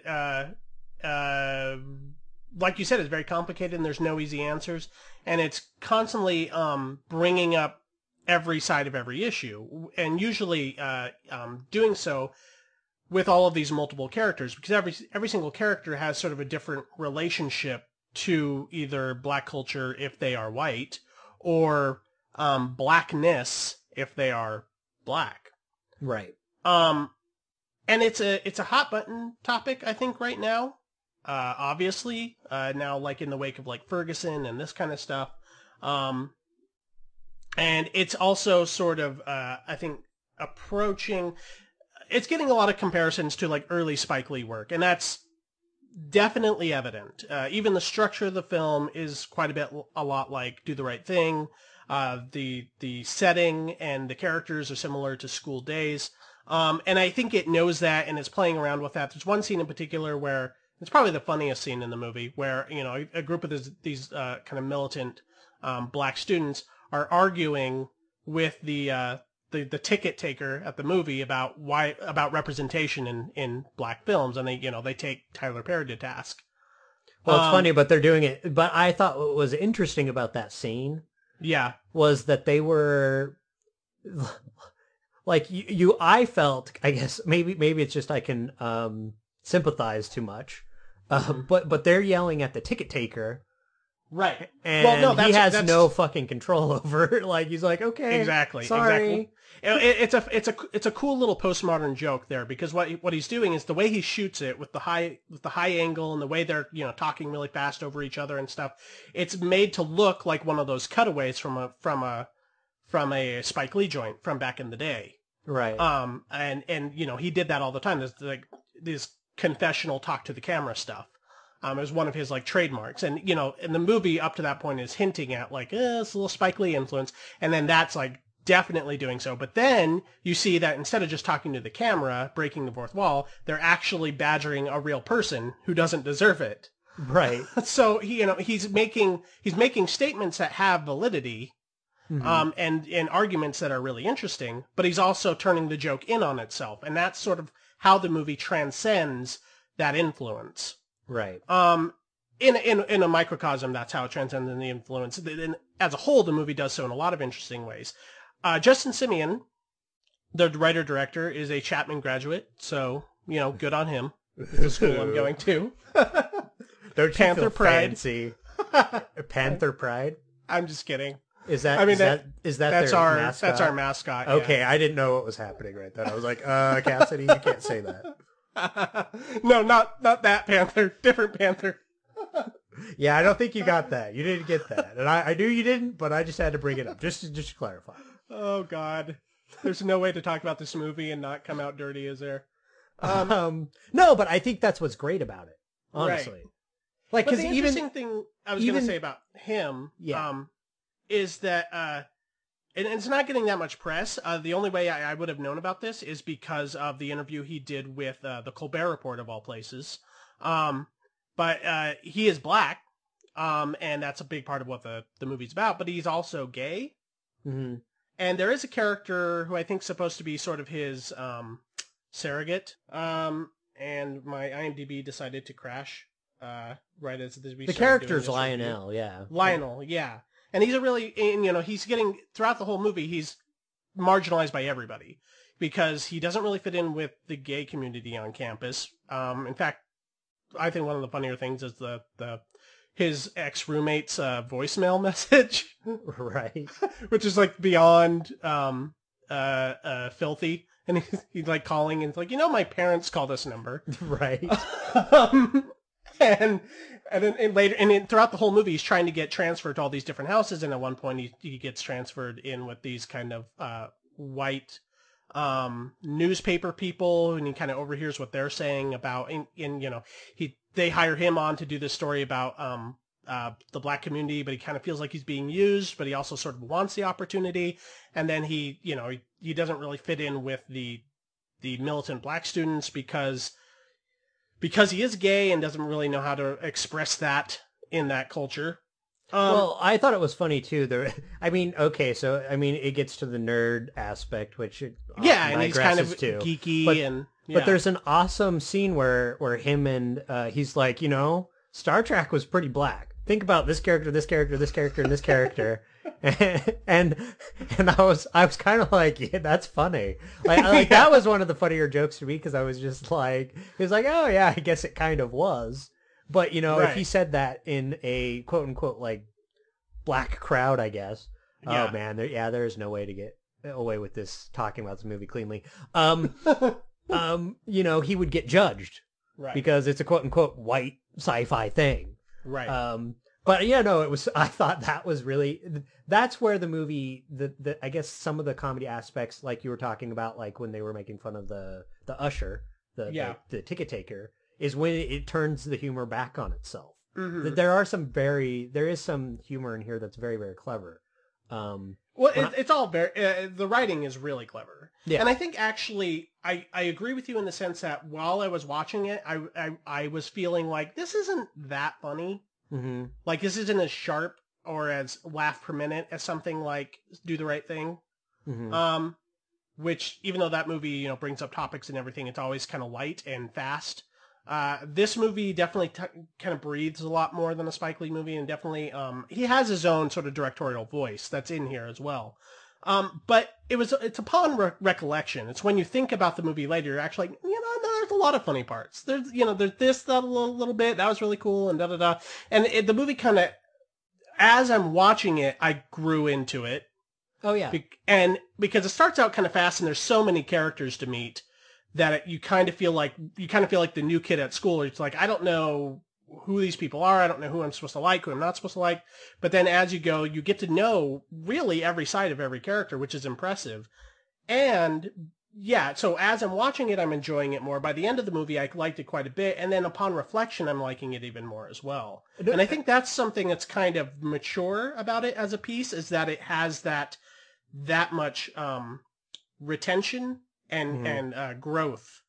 like you said, is very complicated, and there's no easy answers, and it's constantly bringing up every side of every issue, and usually doing so with all of these multiple characters, because every single character has sort of a different relationship to either black culture if they are white, or blackness if they are black. Right. And it's a hot button topic, I think, right now. Obviously, now like in the wake of like Ferguson and this kind of stuff. And it's also sort of, I think, it's getting a lot of comparisons to like early Spike Lee work, and that's definitely evident. Even the structure of the film is quite a lot like Do the Right Thing. The setting and the characters are similar to School Days. And I think it knows that and is playing around with that. There's one scene in particular where it's probably the funniest scene in the movie, where a group of these kind of militant black students are arguing with the ticket taker at the movie about representation in black films, and they take Tyler Perry to task. Well, it's funny, but they're doing it. But I thought what was interesting about that scene, was that they were like I felt, I guess maybe it's just I can sympathize too much, but they're yelling at the ticket taker. Right. And he has no fucking control over it. Like, he's like, okay, exactly. Sorry. Exactly. It's a cool little postmodern joke there, because what he's doing is the way he shoots it with the high angle and the way they're talking really fast over each other and stuff. It's made to look like one of those cutaways from a Spike Lee joint from back in the day. Right. And he did that all the time. There's like this confessional talk to the camera stuff. It was one of his like trademarks, and in the movie up to that point is hinting at like it's a little Spike Lee influence, and then that's like definitely doing so. But then you see that instead of just talking to the camera, breaking the fourth wall, they're actually badgering a real person who doesn't deserve it. Right. So he's making statements that have validity, and arguments that are really interesting, but he's also turning the joke in on itself, and that's sort of how the movie transcends that influence. Right. In a microcosm, that's how it transcends in the influence. And as a whole, the movie does so in a lot of interesting ways. Justin Simien, the writer-director, is a Chapman graduate, so, good on him. It's a school I'm going to. Don't you Panther feel Pride. fancy? Panther Pride? I'm just kidding. Is that that's their our mascot? That's our mascot. Okay, yeah. I didn't know what was happening right then. I was like, Cassidy, you can't say that. No, not that Panther. Different Panther. Yeah, I don't think you got that. You didn't get that, and I knew you didn't, but I just had to bring it up just to clarify. Oh God, there's no way to talk about this movie and not come out dirty, is there? No, but I think that's what's great about it, honestly. Right. Like, But because the interesting thing I was going to say about him, is that, and it's not getting that much press. The only way I would have known about this is because of the interview he did with the Colbert Report, of all places. But he is black, and that's a big part of what the movie's about. But he's also gay, Mm-hmm. and there is a character who I think is supposed to be sort of his surrogate. And my IMDb decided to crash right as we The started character's doing this review. Lionel, yeah. Lionel, yeah. And he's he's getting, throughout the whole movie, he's marginalized by everybody because he doesn't really fit in with the gay community on campus. In fact, I think one of the funnier things is his ex-roommate's voicemail message, Right. which is like beyond filthy. And he's like calling and it's like, my parents call this number. Right. And then later, throughout the whole movie, he's trying to get transferred to all these different houses, and at one point he gets transferred in with these kind of white newspaper people, and he kind of overhears what they're saying about, they hire him on to do this story about the black community, but he kind of feels like he's being used, but he also sort of wants the opportunity, and then he doesn't really fit in with the militant black students because he is gay and doesn't really know how to express that in that culture. Well, I thought it was funny too. It gets to the nerd aspect, which and he's kind of too. geeky, but there's an awesome scene where him and he's like, Star Trek was pretty black. Think about this character, this character, this character, and this character. and I was kind of like, yeah, that's funny. Like that was one of the funnier jokes to me because I was just like, he was like, oh yeah, I guess it kind of was. But Right. if he said that in a quote unquote like black crowd, I guess. Yeah. Oh man, there's no way to get away with this talking about this movie cleanly. He would get judged, right, because it's a quote unquote white sci-fi thing. right. But yeah, no, it was. I thought that was really. That's where the movie, I guess some of the comedy aspects, like you were talking about, like when they were making fun of the usher, the ticket taker, is when it turns the humor back on itself. Mm-hmm. There is some humor in here that's very, very clever. It's all very. The writing is really clever, Yeah. and I think actually I agree with you in the sense that while I was watching it, I was feeling like this isn't that funny. Mm-hmm. Like, this isn't as sharp or as laugh per minute as something like Do the Right Thing. Mm-hmm. Which, even though that movie, brings up topics and everything, it's always kind of light and fast. This movie definitely kind of breathes a lot more than a Spike Lee movie, and definitely, he has his own sort of directorial voice that's in here as well. But it's upon recollection. It's when you think about the movie later, you're actually like, no, there's a lot of funny parts. There's that a little bit, that was really cool, and da-da-da. And the movie kind of, as I'm watching it, I grew into it. Oh yeah. And because it starts out kind of fast and there's so many characters to meet that you kind of feel like the new kid at school. It's like, I don't know who these people are. I don't know who I'm supposed to like, who I'm not supposed to like. But then as you go, you get to know really every side of every character, which is impressive. And yeah, so as I'm watching it, I'm enjoying it more. By the end of the movie, I liked it quite a bit. And then upon reflection, I'm liking it even more as well. And I think that's something that's kind of mature about it as a piece, is that it has that much retention and growth.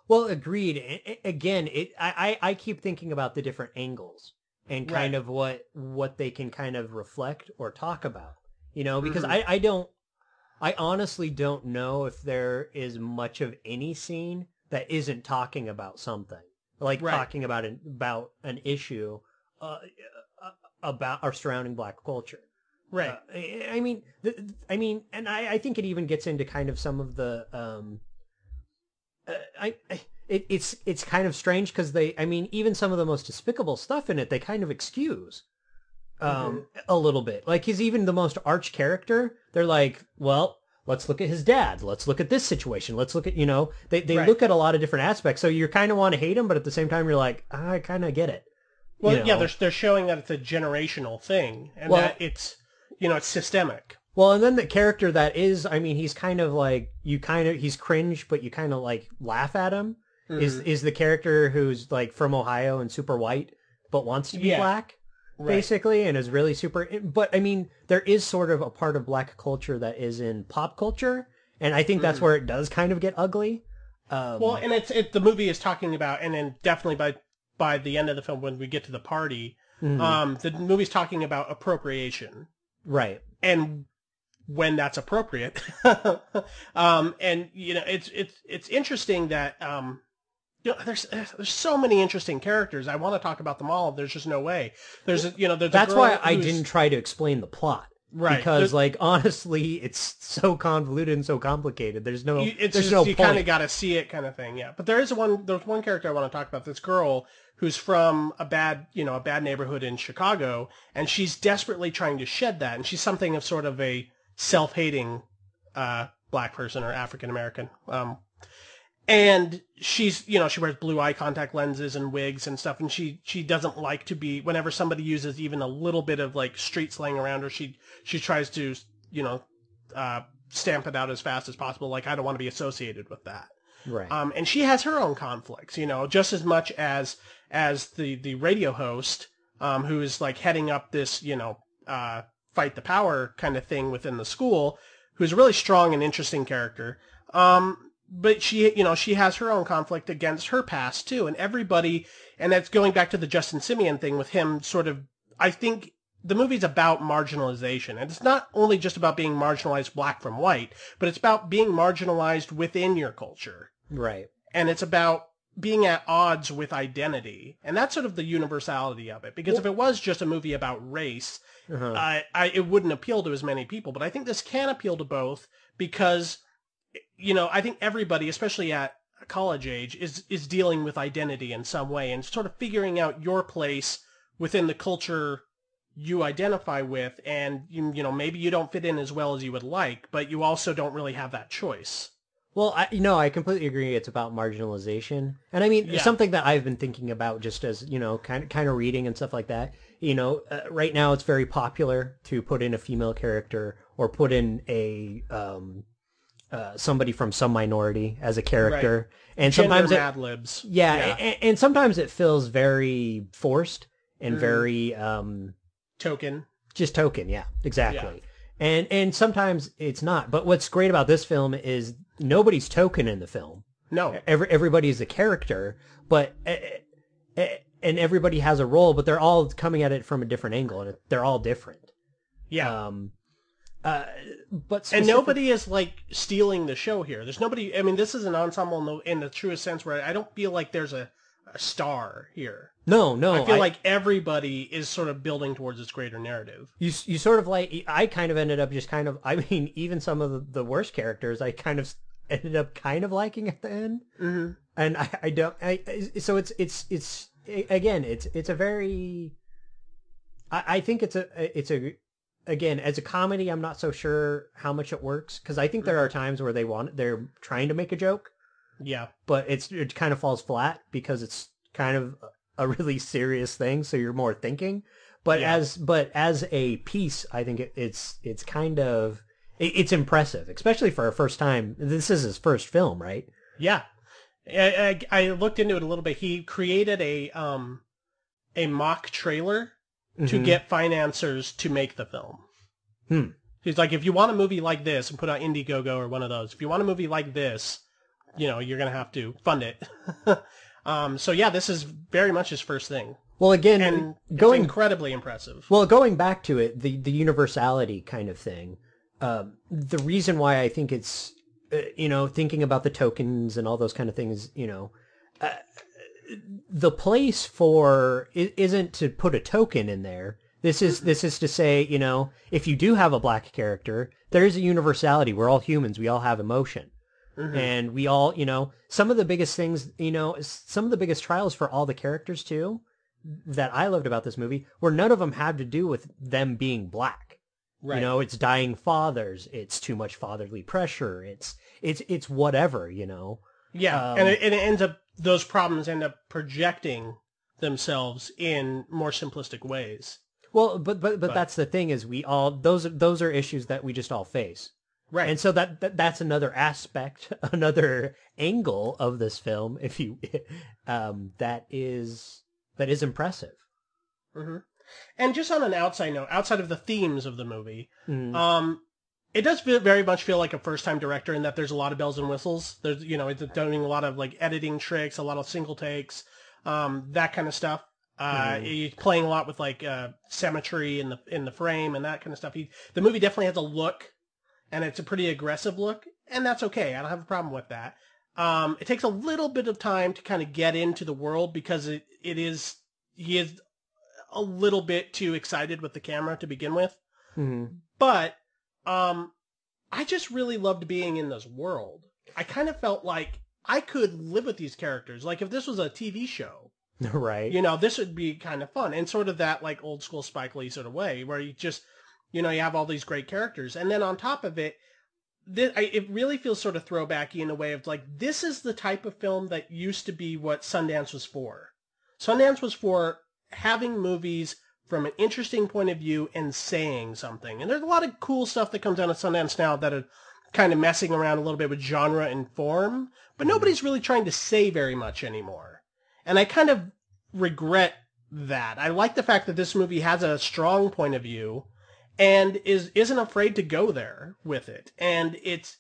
Well, agreed. Again, I keep thinking about the different angles and kind Right. of what they can kind of reflect or talk about. You know, because Hmm. I honestly don't know if there is much of any scene that isn't talking about something, like Right. talking about an issue uh, about our surrounding Black culture. Right. I mean, and I think it even gets into kind of some of the it's kind of strange because I mean, even some of the most despicable stuff in it, they kind of excuse Hmm. a little bit. Like he's even the most arch character. They're like, well, let's look at his dad. Let's look at this situation. Let's look at, they Right. look at a lot of different aspects. So you kind of want to hate him, but at the same time, you're like, I kind of get it. You Well, yeah, know, they're showing that it's a generational thing and that well, it's it's systemic. well, and then the character that is, I mean, he's kind of like he's cringe, but you kind of like laugh at him. Hmm. Is the character who's like from Ohio and super white, but wants to be Yeah. black, Right. basically, and is really super. But I mean, there is sort of a part of black culture that is in pop culture, and I think that's Hmm. where it does kind of get ugly. Well, Um, and the movie is talking about, and then definitely by the end of the film when we get to the party, mhm, the movie's talking about appropriation right. and when that's appropriate. And it's interesting that there's so many interesting characters. I want to talk about them all. There's just no way. There's a That's why girl I who's didn't try to explain the plot. right. Because like honestly, it's so convoluted and so complicated. It's There's no just you kind of point. got to see it kind of thing, yeah. But there's one character I want to talk about. This girl who's from a bad neighborhood in Chicago, and she's desperately trying to shed that, and she's something of sort of a self-hating black person or African American. And she wears blue eye contact lenses and wigs and stuff, and she doesn't like to be, whenever somebody uses even a little bit of like street slang around her, she tries to, uh, stamp it out as fast as possible. Like, I don't want to be associated with that. Right. And she has her own conflicts, just as much as the radio host, who is like heading up this, fight the power kind of thing within the school, who's a really strong and interesting character. But she has her own conflict against her past too, and that's going back to the Justin Simeon thing with him sort of, I think the movie's about marginalization, and it's not only just about being marginalized black from white, but it's about being marginalized within your culture. Right. And it's about being at odds with identity. And that's sort of the universality of it. Because if it was just a movie about race, Uh-huh. it wouldn't appeal to as many people. But I think this can appeal to both because, I think everybody, especially at college age, is dealing with identity in some way and sort of figuring out your place within the culture you identify with. And, maybe you don't fit in as well as you would like, but you also don't really have that choice. Well, I completely agree. It's about marginalization, and I mean Yeah. something that I've been thinking about just as kind of reading and stuff like that. Right now it's very popular to put in a female character or put in a somebody from some minority as a Right. character, and Gender sometimes Mad Libs. yeah, Yeah. and sometimes it feels very forced and Mhm. very Token. just token. Yeah, exactly. And sometimes it's not. But what's great about this film is nobody's token in the film. No. Everybody is a character, but and everybody has a role, but they're all coming at it from a different angle, and they're all different. Yeah. Um, but And specific, nobody is like stealing the show here. There's nobody. I mean, this is an ensemble in the truest sense where I don't feel like there's a star here. no, I feel like everybody is sort of building towards this greater narrative. you sort of like I kind of ended up just kind of I mean even some of the worst characters I kind of ended up kind of liking at the end. Mm-hmm. And I don't so it's again it's a very I think it's a again as a comedy I'm not so sure how much it works because I think there are times where they're trying to make a joke Yeah. but it kind of falls flat because it's kind of a really serious thing so you're more thinking but Yeah. as a piece I think it's kind of it's impressive especially for a first time this is his first film right. Yeah. I looked into it a little bit. He created a mock trailer to Mhm. get financiers to make the film. He's like, if you want a movie like this, and put out Indiegogo or one of those. If you want a movie like this, you're going to have to fund it. So yeah, this is very much his first thing. Well, again, And it's incredibly impressive. Well, going back to it, the universality kind of thing, the reason why I think it's, thinking about the tokens and all those kind of things, the place for it isn't to put a token in there. This is to say, if you do have a black character, there is a universality. We're all humans. We all have emotion. Mm-hmm. And we all, some of the biggest things, some of the biggest trials for all the characters too, that I loved about this movie, where none of them had to do with them being black. Right. It's dying fathers. It's too much fatherly pressure. It's whatever, Yeah, and it ends up, those problems end up projecting themselves in more simplistic ways. Well, but that's the thing is those are issues that we just all face. Right. And so that's another aspect, another angle of this film, if you, that is impressive. Mm-hmm. And just on an outside note, outside of the themes of the movie, it does very much feel like a first-time director in that there's a lot of bells and whistles. There's, it's doing a lot of like editing tricks, a lot of single takes, that kind of stuff. He's playing a lot with like symmetry in the frame and that kind of stuff. The movie definitely has a look, and it's a pretty aggressive look, and that's okay. I don't have a problem with that. It takes a little bit of time to kind of get into the world because he is a little bit too excited with the camera to begin with. Mm-hmm. But I just really loved being in this world. I kind of felt like I could live with these characters. Like if this was a TV show, right? This would be kind of fun, and sort of that like old school Spike Lee sort of way where you just, you have all these great characters, and then on top of it, it really feels sort of throwbacky in a way of like, this is the type of film that used to be what Sundance was for. Sundance was for having movies from an interesting point of view and saying something. And there's a lot of cool stuff that comes out of Sundance now that are kind of messing around a little bit with genre and form, but nobody's really trying to say very much anymore. And I kind of regret that. I like the fact that this movie has a strong point of view and isn't afraid to go there with it. And it's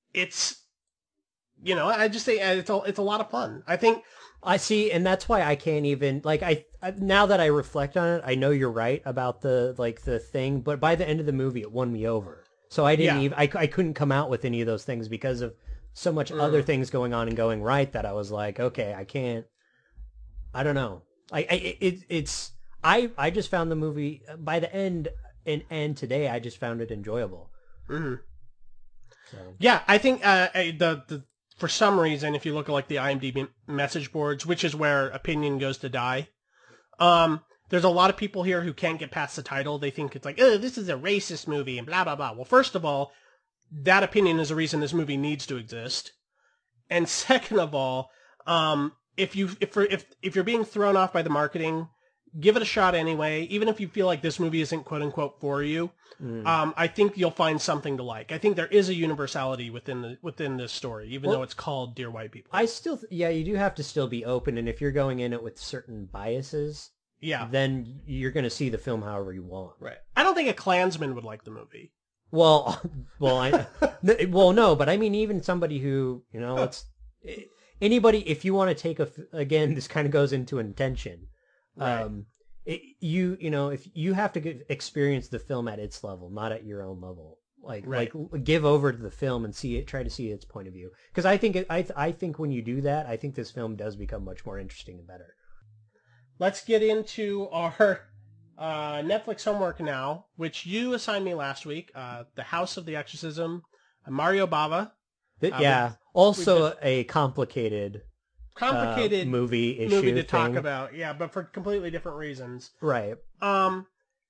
I just say it's a lot of fun. I think I see, and that's why I can't even I now that I reflect on it, I know you're right about the thing, but by the end of the movie, it won me over. So I didn't even I couldn't come out with any of those things because of so much other things going on and going right that I was like, okay, I can't. I don't know. I just found the movie by the end and today I just found it enjoyable. Mm-hmm. So. Yeah, I think the for some reason, if you look at like the IMDb message boards, which is where opinion goes to die, there's a lot of people here who can't get past the title. They think it's like, oh, this is a racist movie and blah, blah, blah. Well, first of all, that opinion is the reason this movie needs to exist. And second of all, if you're being thrown off by the marketing, give it a shot anyway. Even if you feel like this movie isn't quote unquote for you, I think you'll find something to like. I think there is a universality within this story, even though it's called Dear White People. I still, you do have to still be open, and if you're going in it with certain biases, then you're going to see the film however you want. Right. I don't think a Klansman would like the movie. Well, no, but I mean, even somebody who, anybody, if you want to take again, this kind of goes into intention. Right. If you have to experience the film at its level, not at your own level. Like give over to the film and try to see its point of view. Because I think when you do that, I think this film does become much more interesting and better. Let's get into our Netflix homework now, which you assigned me last week. The House of the Exorcism, Mario Bava. Also a complicated movie to talk about, but for completely different reasons. Right. Oh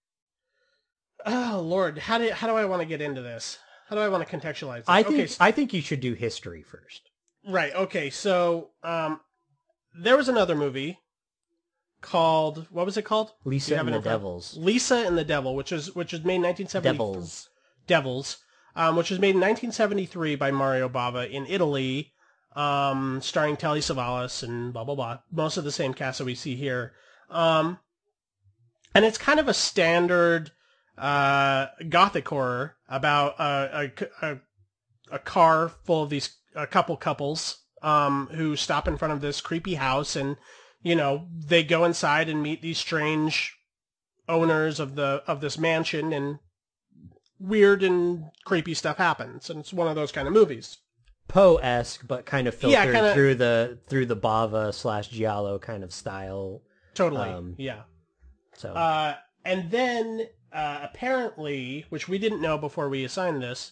Lord, how do I want to get into this? How do I want to contextualize this? I think you should do history first. Right. Okay. So, there was another movie called, what was it called? Lisa and the Devils. Lisa and the Devil, which was made in 1973. Devils. Which was made in 1973 by Mario Bava in Italy. Starring Telly Savalas and blah, blah, blah. Most of the same cast that we see here. And it's kind of a standard gothic horror about a car full of a couple couples who stop in front of this creepy house, and they go inside and meet these strange owners of this mansion, and weird and creepy stuff happens, and it's one of those kind of movies. Poe-esque, but kind of filtered kinda, through the Bava / Giallo kind of style. Totally, yeah. So, and then apparently, which we didn't know before we assigned this,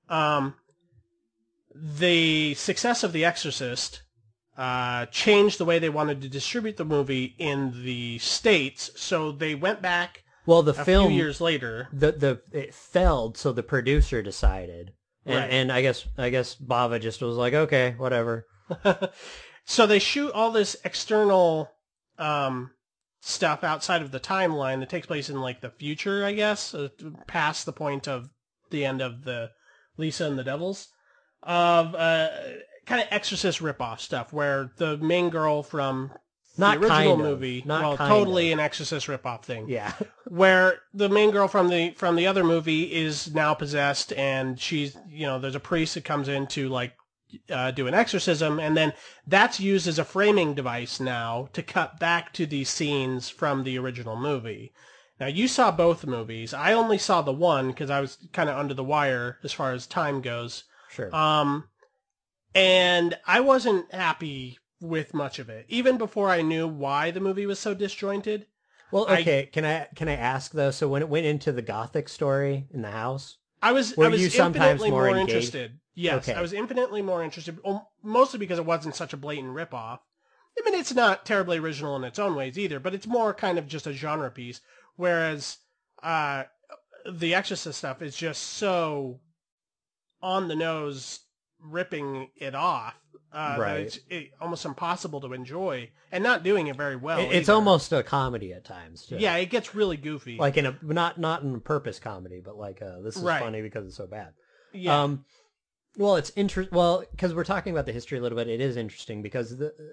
the success of The Exorcist changed the way they wanted to distribute the movie in the States, so they went back. Well, the film few years later, it failed, so the producer decided, and I guess Bava just was like, okay, whatever. So they shoot all this external stuff outside of the timeline that takes place in like the future, I guess, past the point of the end of the Lisa and the Devils, of kind of Exorcist ripoff stuff, where the main girl from the original movie, totally an Exorcist ripoff thing. Yeah. Where the main girl from the other movie is now possessed, and she's, there's a priest that comes in to like do an exorcism, and then that's used as a framing device now to cut back to these scenes from the original movie. Now, you saw both movies. I only saw the one because I was kind of under the wire as far as time goes. Sure. And I wasn't happy with much of it, even before I knew why the movie was so disjointed. Well, okay. Can I ask though? So when it went into the Gothic story in the house, I was infinitely more interested. Yes, okay. I was infinitely more interested, mostly because it wasn't such a blatant ripoff. I mean, it's not terribly original in its own ways either, but it's more kind of just a genre piece. Whereas the Exorcist stuff is just so on the nose, ripping it off. That it's almost impossible to enjoy, and not doing it very well. It's almost a comedy at times, too. Yeah, it gets really goofy. Like in a not in a purpose comedy, but like this is funny because it's so bad. Yeah. Well, it's Well, because we're talking about the history a little bit, it is interesting because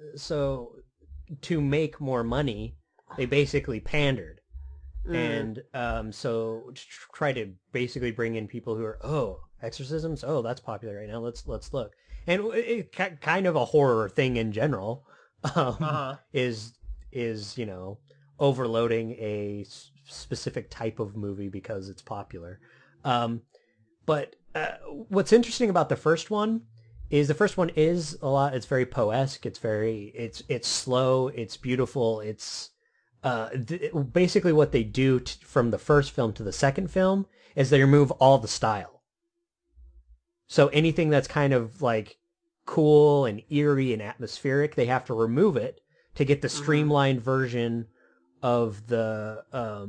to make more money, they basically pandered, and so to try to basically bring in people who are exorcisms. That's popular right now. Let's look. And it kind of a horror thing in general is overloading a specific type of movie because it's popular. But what's interesting about the first one is a lot. It's very Poe-esque. It's slow. It's beautiful. It's basically what they do from the first film to the second film is they remove all the style. So anything that's kind of like cool and eerie and atmospheric, they have to remove it to get the streamlined version of the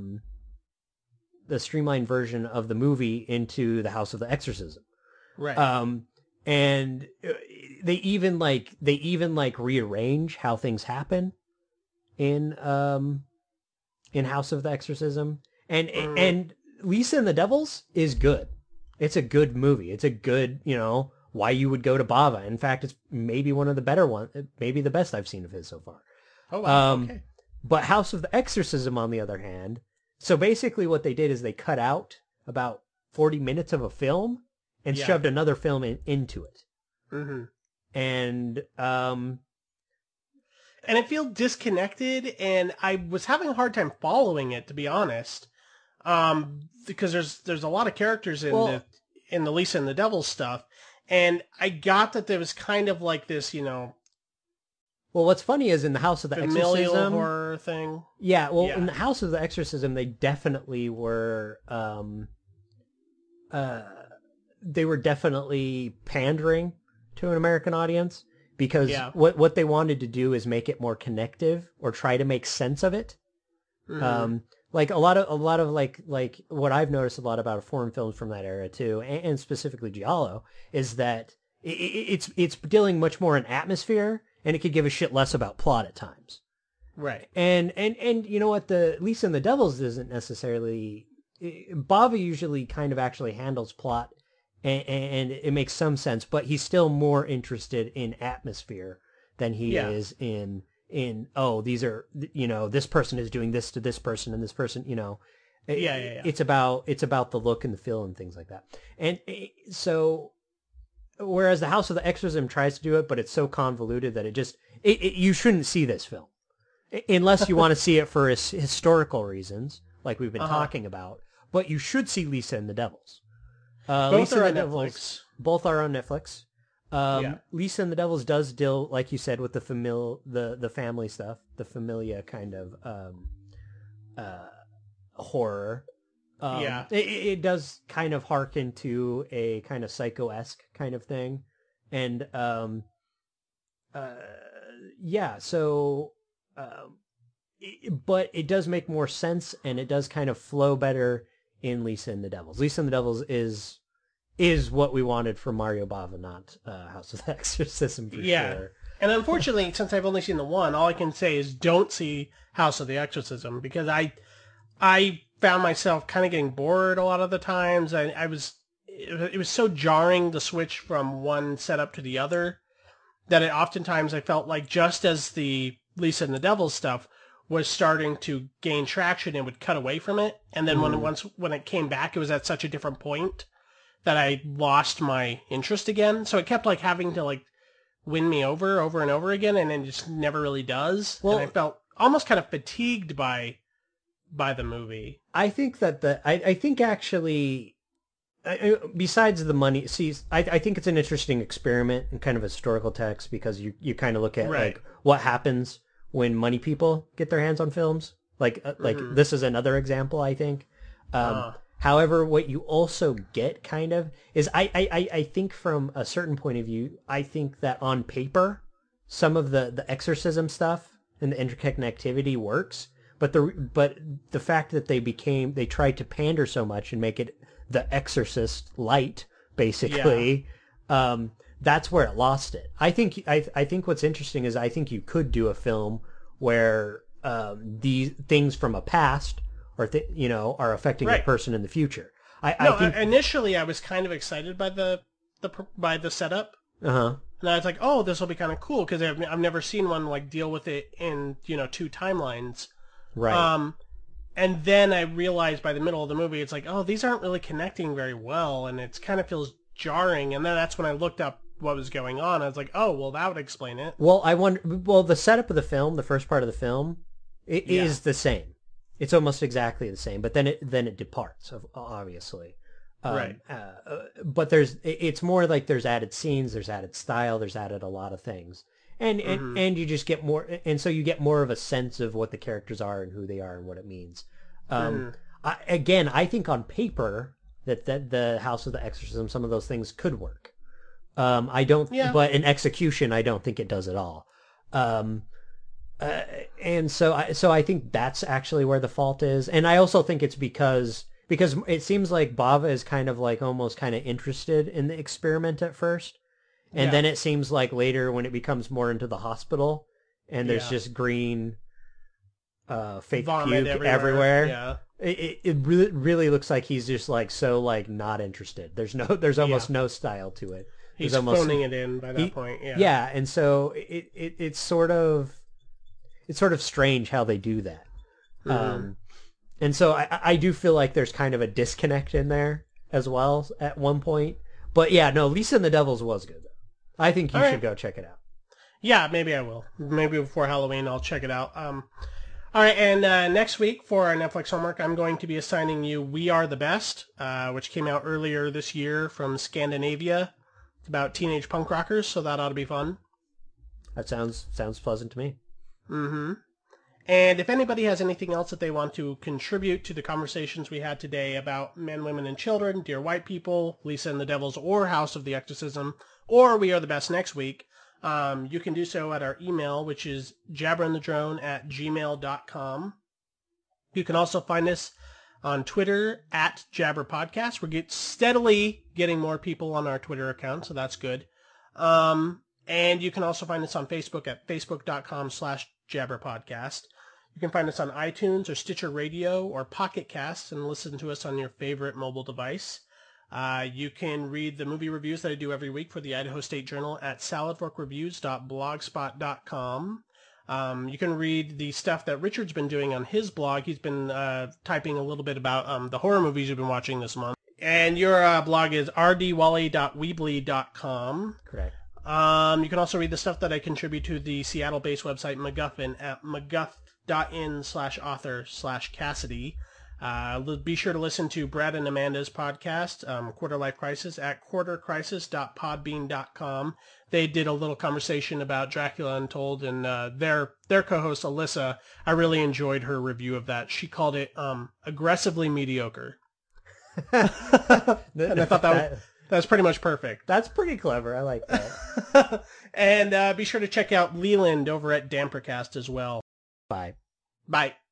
movie into the House of the Exorcism. Right. And they even rearrange how things happen in House of the Exorcism. And Lisa and the Devils is good. It's a good movie. It's a good, why you would go to Bava. In fact, it's maybe one of the better ones, maybe the best I've seen of his so far. Oh, wow. Okay. But House of the Exorcism, on the other hand, so basically what they did is they cut out about 40 minutes of a film and shoved another film into it. Mm-hmm. And it feels disconnected, and I was having a hard time following it, to be honest. Because there's a lot of characters in the Lisa and the Devil stuff, and I got that there was kind of like this, Well, what's funny is in the House of the Exorcism horror thing. Yeah, in the House of the Exorcism, they definitely were. They were definitely pandering to an American audience because what they wanted to do is make it more connective or try to make sense of it. Mm-hmm. Like a lot of like what I've noticed a lot about foreign films from that era too, and specifically Giallo, is that it's dealing much more in atmosphere, and it could give a shit less about plot at times. Right. And you know what, the Lisa and the Devils isn't necessarily. Bava usually kind of actually handles plot, and it makes some sense, but he's still more interested in atmosphere than he is in these are, this person is doing this to this person and this person, It's about the look and the feel and things like that. And so whereas the House of the Exorcism tries to do it, but it's so convoluted that you shouldn't see this film unless you want to see it for historical reasons, like we've been talking about. But you should see Lisa and the Devils. Both are on Netflix. Both are on Netflix. Yeah. Lisa and the Devils does deal, like you said, with the family stuff, the familia kind of horror. Yeah. It does kind of harken to a kind of Psycho-esque kind of thing. And yeah, so but it does make more sense, and it does kind of flow better in Lisa and the Devils. Lisa and the Devils is what we wanted from Mario Bava, not House of the Exorcism for sure. And unfortunately, since I've only seen the one, all I can say is don't see House of the Exorcism, because I found myself kind of getting bored a lot of the times. It was so jarring to switch from one setup to the other that oftentimes I felt like just as the Lisa and the Devils stuff was starting to gain traction, it would cut away from it. And then when it came back, it was at such a different point that I lost my interest again. So it kept like having to like win me over and over again, and it just never really does. Well, and I felt almost kind of fatigued by the movie. I think that I think actually, besides the money, I think it's an interesting experiment in kind of a historical text, because you kind of look at like what happens when money people get their hands on films. Like this is another example, I think. However, what you also get kind of is I think from a certain point of view, I think that on paper, some of the exorcism stuff and the interconnectivity works, but the fact that they tried to pander so much and make it the Exorcist light, basically, that's where it lost it. I think what's interesting is I think you could do a film where these things from a past or are affecting the person in the future. I think initially I was kind of excited by the setup. And I was like, oh, this will be kind of cool, because I've never seen one like deal with it in two timelines. Right. And then I realized by the middle of the movie, it's like, oh, these aren't really connecting very well, and it kind of feels jarring. And then that's when I looked up what was going on. I was like, oh, well, that would explain it. Well, the setup of the film, the first part of the film, is the same. It's almost exactly the same, but then it departs, obviously. Right. But it's more like there's added scenes, there's added style, there's added a lot of things. And you just get more, and so you get more of a sense of what the characters are and who they are and what it means. I think on paper that the House of the Exorcism, some of those things could work. But in execution, I don't think it does at all. And so I think that's actually where the fault is. And I also think it's because it seems like Bava is kind of like almost kind of interested in the experiment at first. And then it seems like later when it becomes more into the hospital and there's just green fake vomit puke everywhere. Yeah. It really looks like he's just like so like not interested. There's almost no style to it. He's almost phoning it in by that point. Yeah. Yeah, and so it's sort of strange how they do that. And so I do feel like there's kind of a disconnect in there as well at one point. But yeah, no, Lisa and the Devils was good. I think you should go check it out. Yeah, maybe I will. Maybe before Halloween I'll check it out. All right, and next week for our Netflix homework, I'm going to be assigning you We Are the Best, which came out earlier this year from Scandinavia. It's about teenage punk rockers, so that ought to be fun. That sounds pleasant to me. Mm-hmm. And if anybody has anything else that they want to contribute to the conversations we had today about Men, Women, and Children, Dear White People, Lisa and the Devils, or House of the Exorcism, or We Are the Best next week, you can do so at our email, which is jabberandthedrone@gmail.com. You can also find us on Twitter at JabberPodcast. We're steadily getting more people on our Twitter account, so that's good. And you can also find us on Facebook at facebook.com/JabberPodcast. You can find us on iTunes or Stitcher Radio or Pocket Casts and listen to us on your favorite mobile device. You can read the movie reviews that I do every week for the Idaho State Journal at saladforkreviews.blogspot.com. You can read the stuff that Richard's been doing on his blog. He's been typing a little bit about the horror movies you've been watching this month. And your blog is rdwally.weebly.com. Correct. You can also read the stuff that I contribute to the Seattle-based website MacGuffin at mcguff.in/author/Cassidy. Be sure to listen to Brad and Amanda's podcast, Quarter Life Crisis, at quartercrisis.podbean.com. They did a little conversation about Dracula Untold, and their co-host Alyssa, I really enjoyed her review of that. She called it aggressively mediocre. And I thought that was pretty much perfect. That's pretty clever. I like that. And be sure to check out Leland over at Dampercast as well. Bye. Bye.